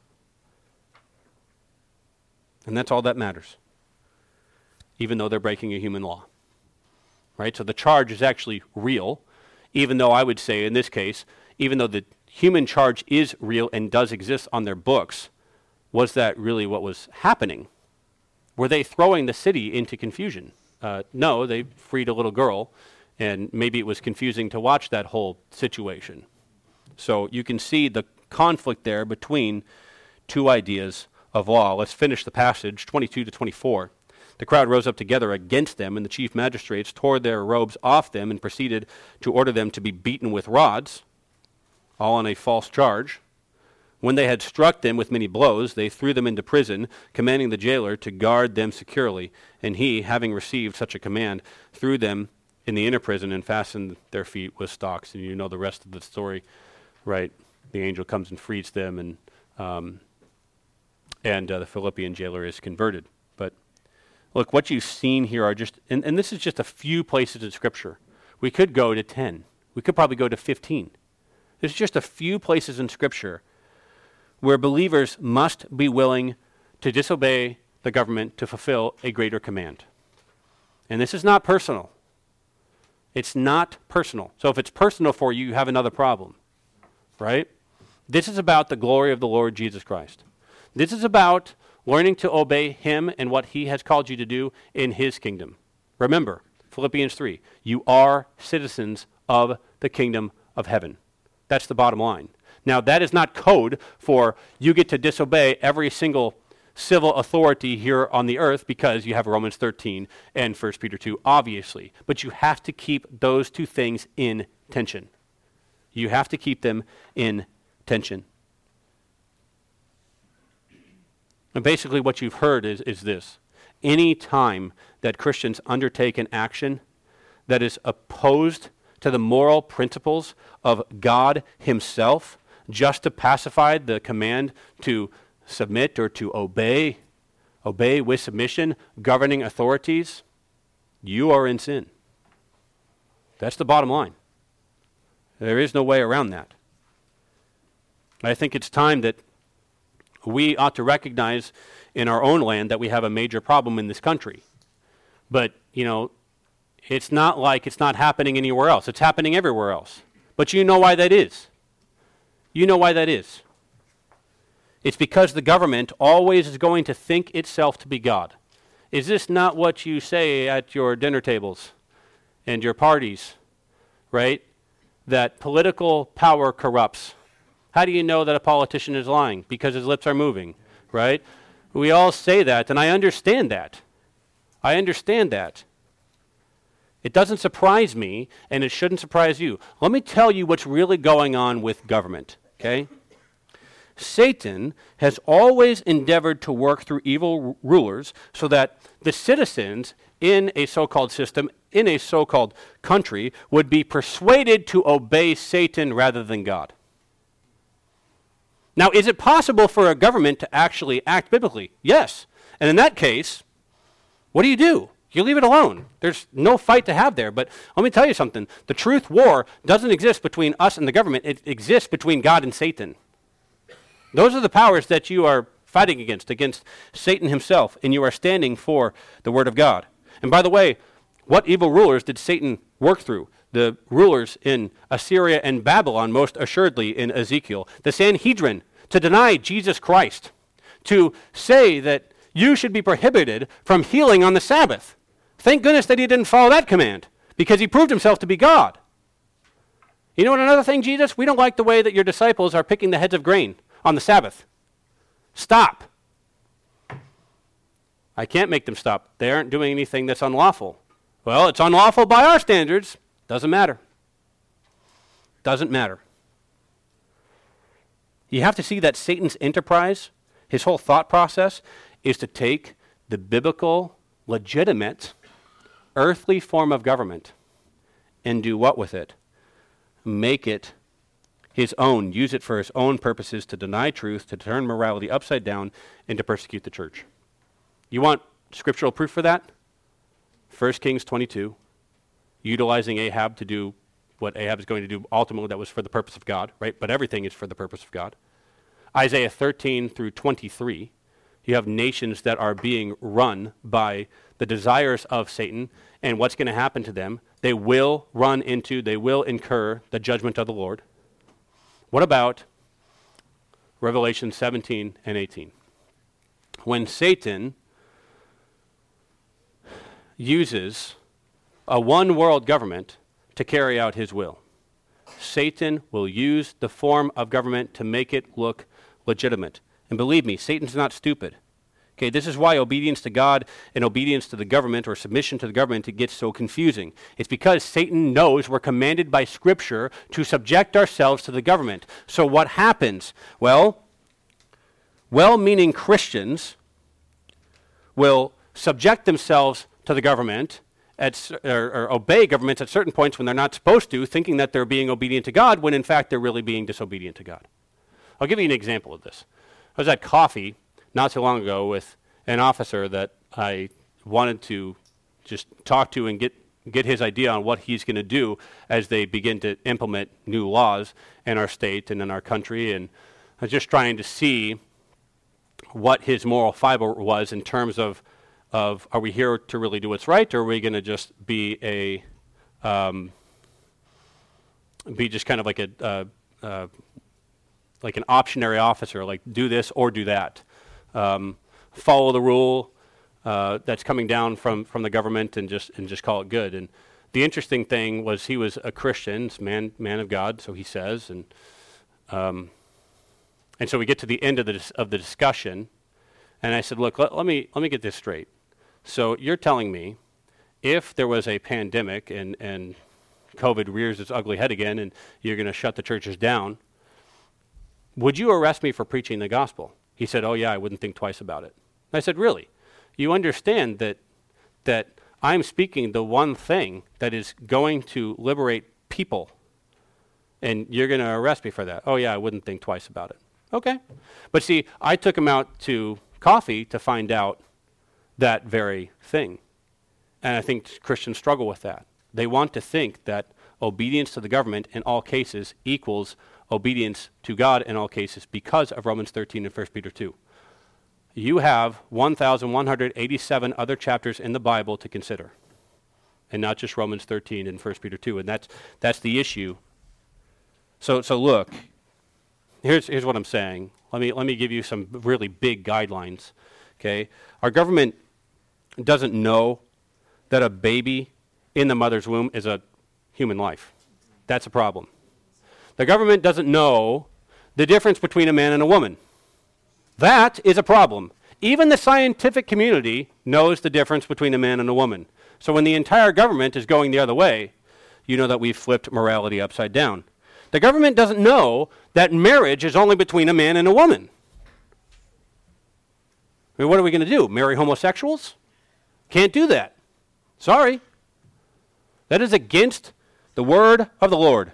And that's all that matters, even though they're breaking a human law. Right? So the charge is actually real, even though I would say in this case, even though the human charge is real and does exist on their books, was that really what was happening? Were they throwing the city into confusion? Uh, no, they freed a little girl, and maybe it was confusing to watch that whole situation. So you can see the conflict there between two ideas of law. Let's finish the passage, twenty-two to twenty-four. The crowd rose up together against them, and the chief magistrates tore their robes off them and proceeded to order them to be beaten with rods, all on a false charge. When they had struck them with many blows, they threw them into prison, commanding the jailer to guard them securely. And he, having received such a command, threw them in the inner prison and fastened their feet with stocks. And you know the rest of the story, right? The angel comes and frees them, and um, and uh, the Philippian jailer is converted. But look, what you've seen here are just, and, and this is just a few places in Scripture. We could go to ten. We could probably go to fifteen. There's just a few places in Scripture where believers must be willing to disobey the government to fulfill a greater command. And this is not personal. It's not personal. So if it's personal for you, you have another problem, right? This is about the glory of the Lord Jesus Christ. This is about learning to obey Him and what He has called you to do in His kingdom. Remember, Philippians three, you are citizens of the kingdom of heaven. That's the bottom line. Now, that is not code for you get to disobey every single civil authority here on the earth because you have Romans thirteen and First Peter two, obviously. But you have to keep those two things in tension. You have to keep them in tension. And basically what you've heard is, is this. Any time that Christians undertake an action that is opposed to the moral principles of God Himself, just to pacify the command to submit or to obey, obey with submission, governing authorities, you are in sin. That's the bottom line. There is no way around that. I think it's time that we ought to recognize in our own land that we have a major problem in this country. But, you know, it's not like it's not happening anywhere else. It's happening everywhere else. But you know why that is. You know why that is. It's because the government always is going to think itself to be God. Is this not what you say at your dinner tables and your parties, right? That political power corrupts. How do you know that a politician is lying? Because his lips are moving, right? We all say that, and I understand that. I understand that. It doesn't surprise me, and it shouldn't surprise you. Let me tell you what's really going on with government, okay? Satan has always endeavored to work through evil r- rulers so that the citizens in a so-called system, in a so-called country, would be persuaded to obey Satan rather than God. Now, is it possible for a government to actually act biblically? Yes. And in that case, what do you do? You leave it alone. There's no fight to have there. But let me tell you something. The truth war doesn't exist between us and the government. It exists between God and Satan. Those are the powers that you are fighting against, against Satan himself, and you are standing for the Word of God. And by the way, what evil rulers did Satan work through? The rulers in Assyria and Babylon, most assuredly in Ezekiel. The Sanhedrin, to deny Jesus Christ, to say that you should be prohibited from healing on the Sabbath. Thank goodness that he didn't follow that command, because he proved himself to be God. You know what, another thing, Jesus? We don't like the way that your disciples are picking the heads of grain on the Sabbath. Stop. I can't make them stop. They aren't doing anything that's unlawful. Well, it's unlawful by our standards. Doesn't matter. Doesn't matter. You have to see that Satan's enterprise, his whole thought process, is to take the biblical, legitimate, earthly form of government and do what with it? Make it his own, use it for his own purposes, to deny truth, to turn morality upside down, and to persecute the church. You want scriptural proof for that? First Kings twenty-two, utilizing Ahab to do what Ahab is going to do ultimately that was for the purpose of God, right? But everything is for the purpose of God. Isaiah thirteen through twenty-three, you have nations that are being run by the desires of Satan, and what's going to happen to them? They will run into, they will incur the judgment of the Lord. What about Revelation seventeen and eighteen? When Satan uses a one-world government to carry out his will, Satan will use the form of government to make it look legitimate. And believe me, Satan's not stupid. Okay, this is why obedience to God and obedience to the government or submission to the government, it gets so confusing. It's because Satan knows we're commanded by Scripture to subject ourselves to the government. So what happens? Well, well-meaning Christians will subject themselves to the government at, or, or obey governments at certain points when they're not supposed to, thinking that they're being obedient to God, when in fact they're really being disobedient to God. I'll give you an example of this. I was at coffee not too long ago with an officer that I wanted to just talk to and get get his idea on what he's going to do as they begin to implement new laws in our state and in our country. And I was just trying to see what his moral fiber was in terms of, of are we here to really do what's right, or are we going to just be a um, be just kind of like a uh, uh, like an optionary officer, like do this or do that. Um, follow the rule uh, that's coming down from, from the government and just and just call it good. And the interesting thing was he was a Christian, man man of God, so he says, and um, and so we get to the end of the dis- of the discussion, and I said, look, let, let me let me get this straight. So you're telling me if there was a pandemic and and COVID rears its ugly head again, and you're going to shut the churches down, would you arrest me for preaching the gospel? He said, oh yeah, I wouldn't think twice about it. I said, really? You understand that that I'm speaking the one thing that is going to liberate people, and you're going to arrest me for that? Oh yeah, I wouldn't think twice about it. Okay. But see, I took him out to coffee to find out that very thing. And I think Christians struggle with that. They want to think that obedience to the government in all cases equals obedience to God in all cases because of Romans thirteen and First Peter two. You have one thousand one hundred eighty-seven other chapters in the Bible to consider, and not just Romans thirteen and First Peter two, and that's that's the issue. So so look, here's here's what I'm saying. Let me let me give you some really big guidelines. Okay, our government doesn't know that a baby in the mother's womb is a human life. That's a problem. The government doesn't know the difference between a man and a woman. That is a problem. Even the scientific community knows the difference between a man and a woman. So when the entire government is going the other way, you know that we've flipped morality upside down. The government doesn't know that marriage is only between a man and a woman. I mean, what are we going to do? Marry homosexuals? Can't do that. Sorry. That is against the word of the Lord.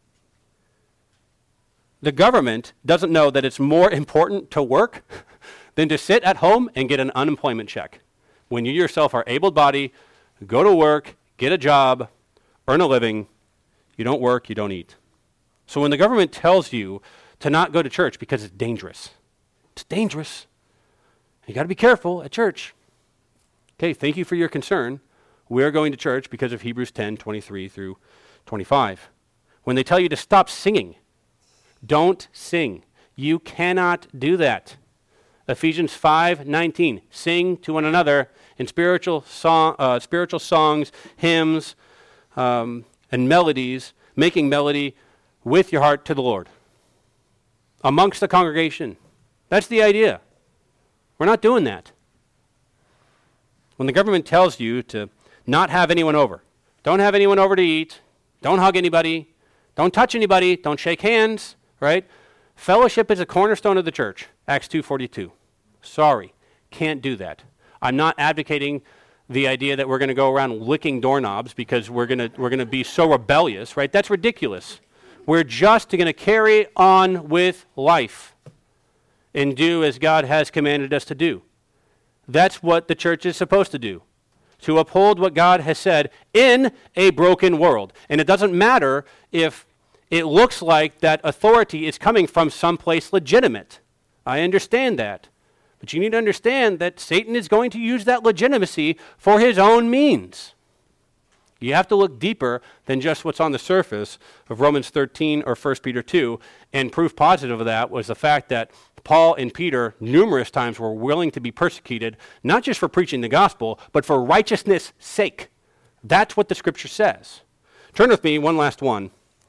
The government doesn't know that it's more important to work than to sit at home and get an unemployment check. When you yourself are able-bodied, go to work, get a job, earn a living, you don't work, you don't eat. So when the government tells you to not go to church because it's dangerous, it's dangerous. You got to be careful at church. Okay, thank you for your concern. We are going to church because of Hebrews ten, twenty-three through twenty-five. When they tell you to stop singing, don't sing. You cannot do that. Ephesians five nineteen. Sing to one another in spiritual song, uh, spiritual songs, hymns, um, and melodies, making melody with your heart to the Lord. Amongst the congregation. That's the idea. We're not doing that. When the government tells you to not have anyone over, don't have anyone over to eat, don't hug anybody, don't touch anybody, don't shake hands, right? Fellowship is a cornerstone of the church, Acts two forty-two. Sorry, can't do that. I'm not advocating the idea that we're going to go around licking doorknobs because we're going to we're going to be so rebellious, right? That's ridiculous. We're just going to carry on with life and do as God has commanded us to do. That's what the church is supposed to do, to uphold what God has said in a broken world. And it doesn't matter if it looks like that authority is coming from someplace legitimate. I understand that. But you need to understand that Satan is going to use that legitimacy for his own means. You have to look deeper than just what's on the surface of Romans thirteen or First Peter two, and proof positive of that was the fact that Paul and Peter numerous times were willing to be persecuted, not just for preaching the gospel, but for righteousness' sake. That's what the scripture says. Turn with me, one last one,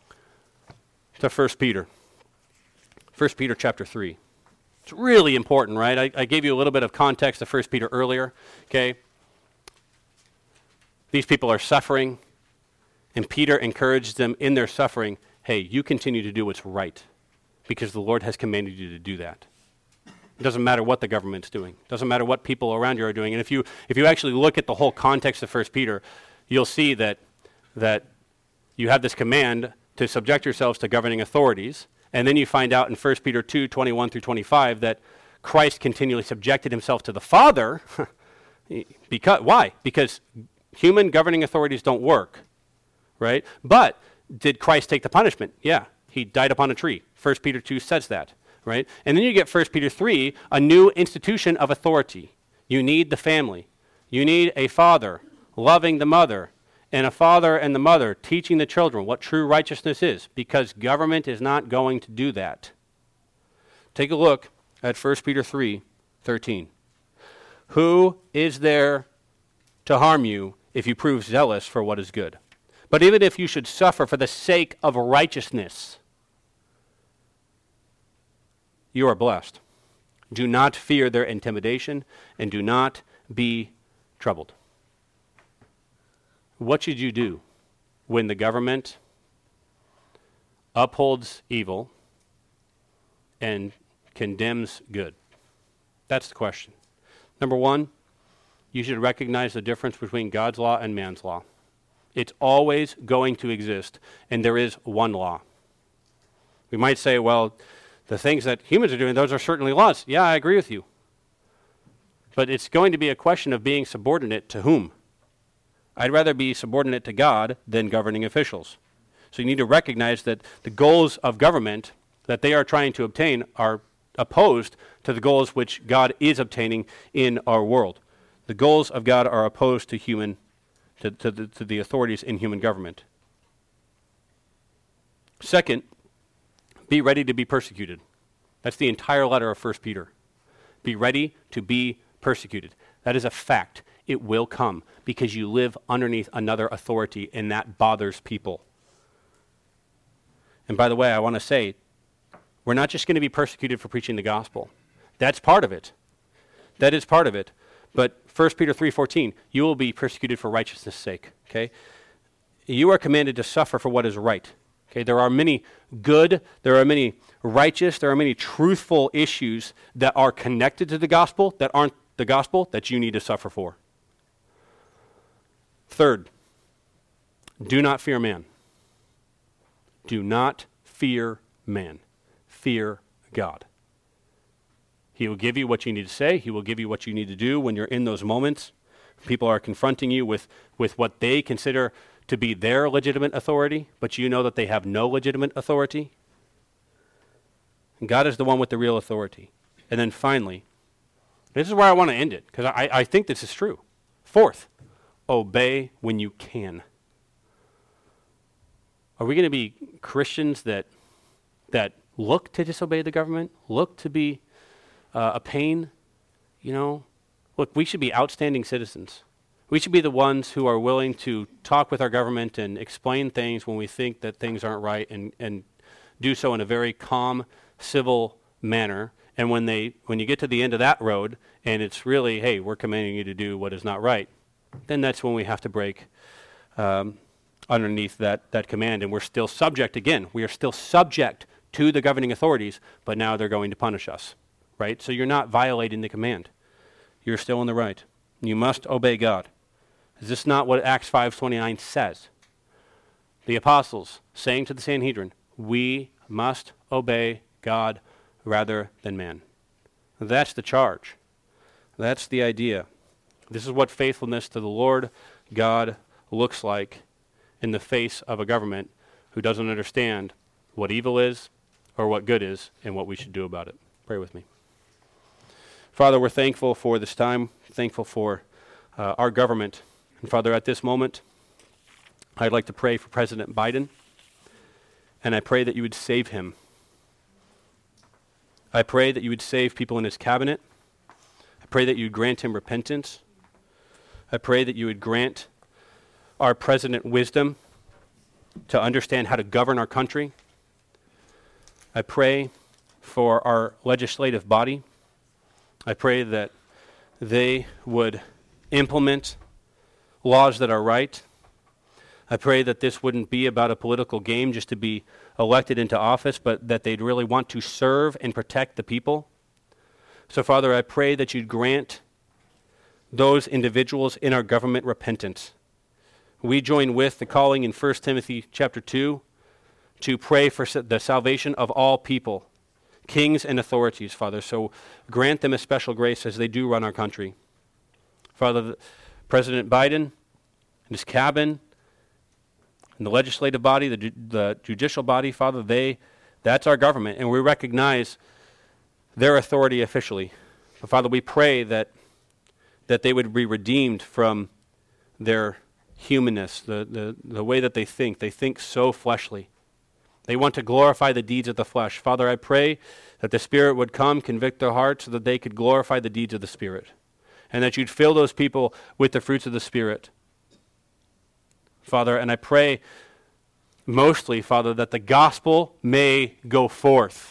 to First Peter. First Peter chapter three. It's really important, right? I, I gave you a little bit of context to First Peter earlier, okay? These people are suffering, and Peter encouraged them in their suffering, hey, you continue to do what's right, because the Lord has commanded you to do that. It doesn't matter what the government's doing. It doesn't matter what people around you are doing. And if you if you actually look at the whole context of First Peter, you'll see that that you have this command to subject yourselves to governing authorities, and then you find out in First Peter two, twenty-one through twenty-five that Christ continually subjected himself to the Father. because why? Because human governing authorities don't work, right? But did Christ take the punishment? Yeah, he died upon a tree. First Peter two says that, right? And then you get First Peter three, a new institution of authority. You need the family. You need a father loving the mother, and a father and the mother teaching the children what true righteousness is, because government is not going to do that. Take a look at First Peter three thirteen. Who is there to harm you if you prove zealous for what is good? But even if you should suffer for the sake of righteousness, you are blessed. Do not fear their intimidation, and do not be troubled. What should you do when the government upholds evil and condemns good? That's the question. Number one, you should recognize the difference between God's law and man's law. It's always going to exist, and there is one law. We might say, well, the things that humans are doing, those are certainly laws. Yeah, I agree with you. But it's going to be a question of being subordinate to whom? I'd rather be subordinate to God than governing officials. So you need to recognize that the goals of government that they are trying to obtain are opposed to the goals which God is obtaining in our world. The goals of God are opposed to human, to, to, the, to the authorities in human government. Second, be ready to be persecuted. That's the entire letter of First Peter. Be ready to be persecuted. That is a fact. It will come because you live underneath another authority, and that bothers people. And by the way, I want to say, we're not just going to be persecuted for preaching the gospel. That's part of it. That is part of it. But First Peter three fourteen, you will be persecuted for righteousness' sake. Okay? You are commanded to suffer for what is right. Okay? There are many good, there are many righteous, there are many truthful issues that are connected to the gospel that aren't the gospel that you need to suffer for. Third, do not fear man. Do not fear man. Fear God. He will give you what you need to say. He will give you what you need to do when you're in those moments. People are confronting you with, with what they consider to be their legitimate authority, but you know that they have no legitimate authority. And God is the one with the real authority. And then finally, this is where I want to end it, because I, I think this is true. Fourth, obey when you can. Are we going to be Christians that that look to disobey the government, look to be uh, a pain? You know, look, we should be outstanding citizens. We should be the ones who are willing to talk with our government and explain things when we think that things aren't right, and, and do so in a very calm, civil manner. And when they, when you get to the end of that road, and it's really, hey, we're commanding you to do what is not right, then that's when we have to break um, underneath that, that command. And we're still subject, again, we are still subject to the governing authorities, but now they're going to punish us, right? So you're not violating the command. You're still in the right. You must obey God. Is this not what Acts five twenty-nine says? The apostles saying to the Sanhedrin, we must obey God rather than man. That's the charge. That's the idea. This is what faithfulness to the Lord God looks like in the face of a government who doesn't understand what evil is or what good is and what we should do about it. Pray with me. Father, we're thankful for this time, thankful for uh, our government. And Father, at this moment, I'd like to pray for President Biden, and I pray that you would save him. I pray that you would save people in his cabinet. I pray that you would grant him repentance. I pray that you would grant our president wisdom to understand how to govern our country. I pray for our legislative body. I pray that they would implement laws that are right. I pray that this wouldn't be about a political game just to be elected into office, but that they'd really want to serve and protect the people. So, Father, I pray that you'd grant those individuals in our government repentance. We join with the calling in First Timothy chapter two to pray for the salvation of all people, kings and authorities, Father. So grant them a special grace as they do run our country. Father, President Biden and his cabinet and the legislative body, the, the judicial body, Father, they, that's our government, and we recognize their authority officially. But Father, we pray that that they would be redeemed from their humanness, the, the, the way that they think. They think so fleshly. They want to glorify the deeds of the flesh. Father, I pray that the Spirit would come, convict their hearts, so that they could glorify the deeds of the Spirit, and that you'd fill those people with the fruits of the Spirit. Father, and I pray mostly, Father, that the gospel may go forth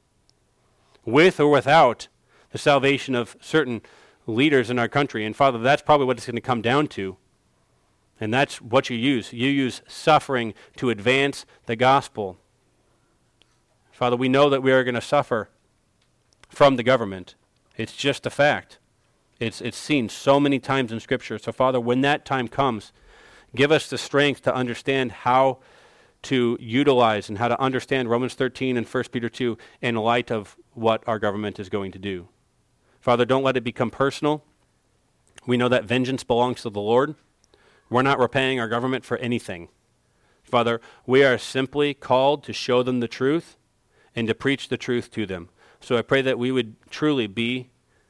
with or without the salvation of certain leaders in our country. And Father, that's probably what it's going to come down to. And that's what you use. You use suffering to advance the gospel. Father, we know that we are going to suffer from the government. It's just a fact. It's, it's seen so many times in Scripture. So Father, when that time comes, give us the strength to understand how to utilize and how to understand Romans thirteen and First Peter two in light of what our government is going to do. Father, don't let it become personal. We know that vengeance belongs to the Lord. We're not repaying our government for anything. Father, we are simply called to show them the truth and to preach the truth to them. So I pray that we would truly be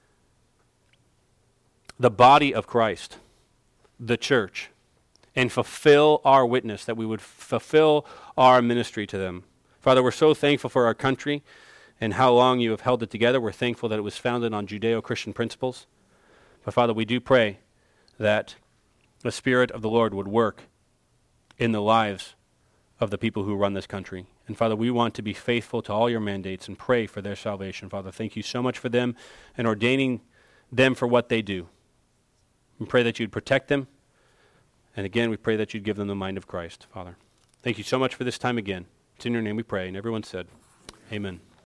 the body of Christ, the church, and fulfill our witness, that we would fulfill our ministry to them. Father, we're so thankful for our country and how long you have held it together. We're thankful that it was founded on Judeo-Christian principles. But Father, we do pray that the Spirit of the Lord would work in the lives of the people who run this country. And Father, we want to be faithful to all your mandates and pray for their salvation. Father, thank you so much for them and ordaining them for what they do. We pray that you'd protect them. And again, we pray that you'd give them the mind of Christ, Father. Thank you so much for this time again. It's in your name we pray. And everyone said, amen.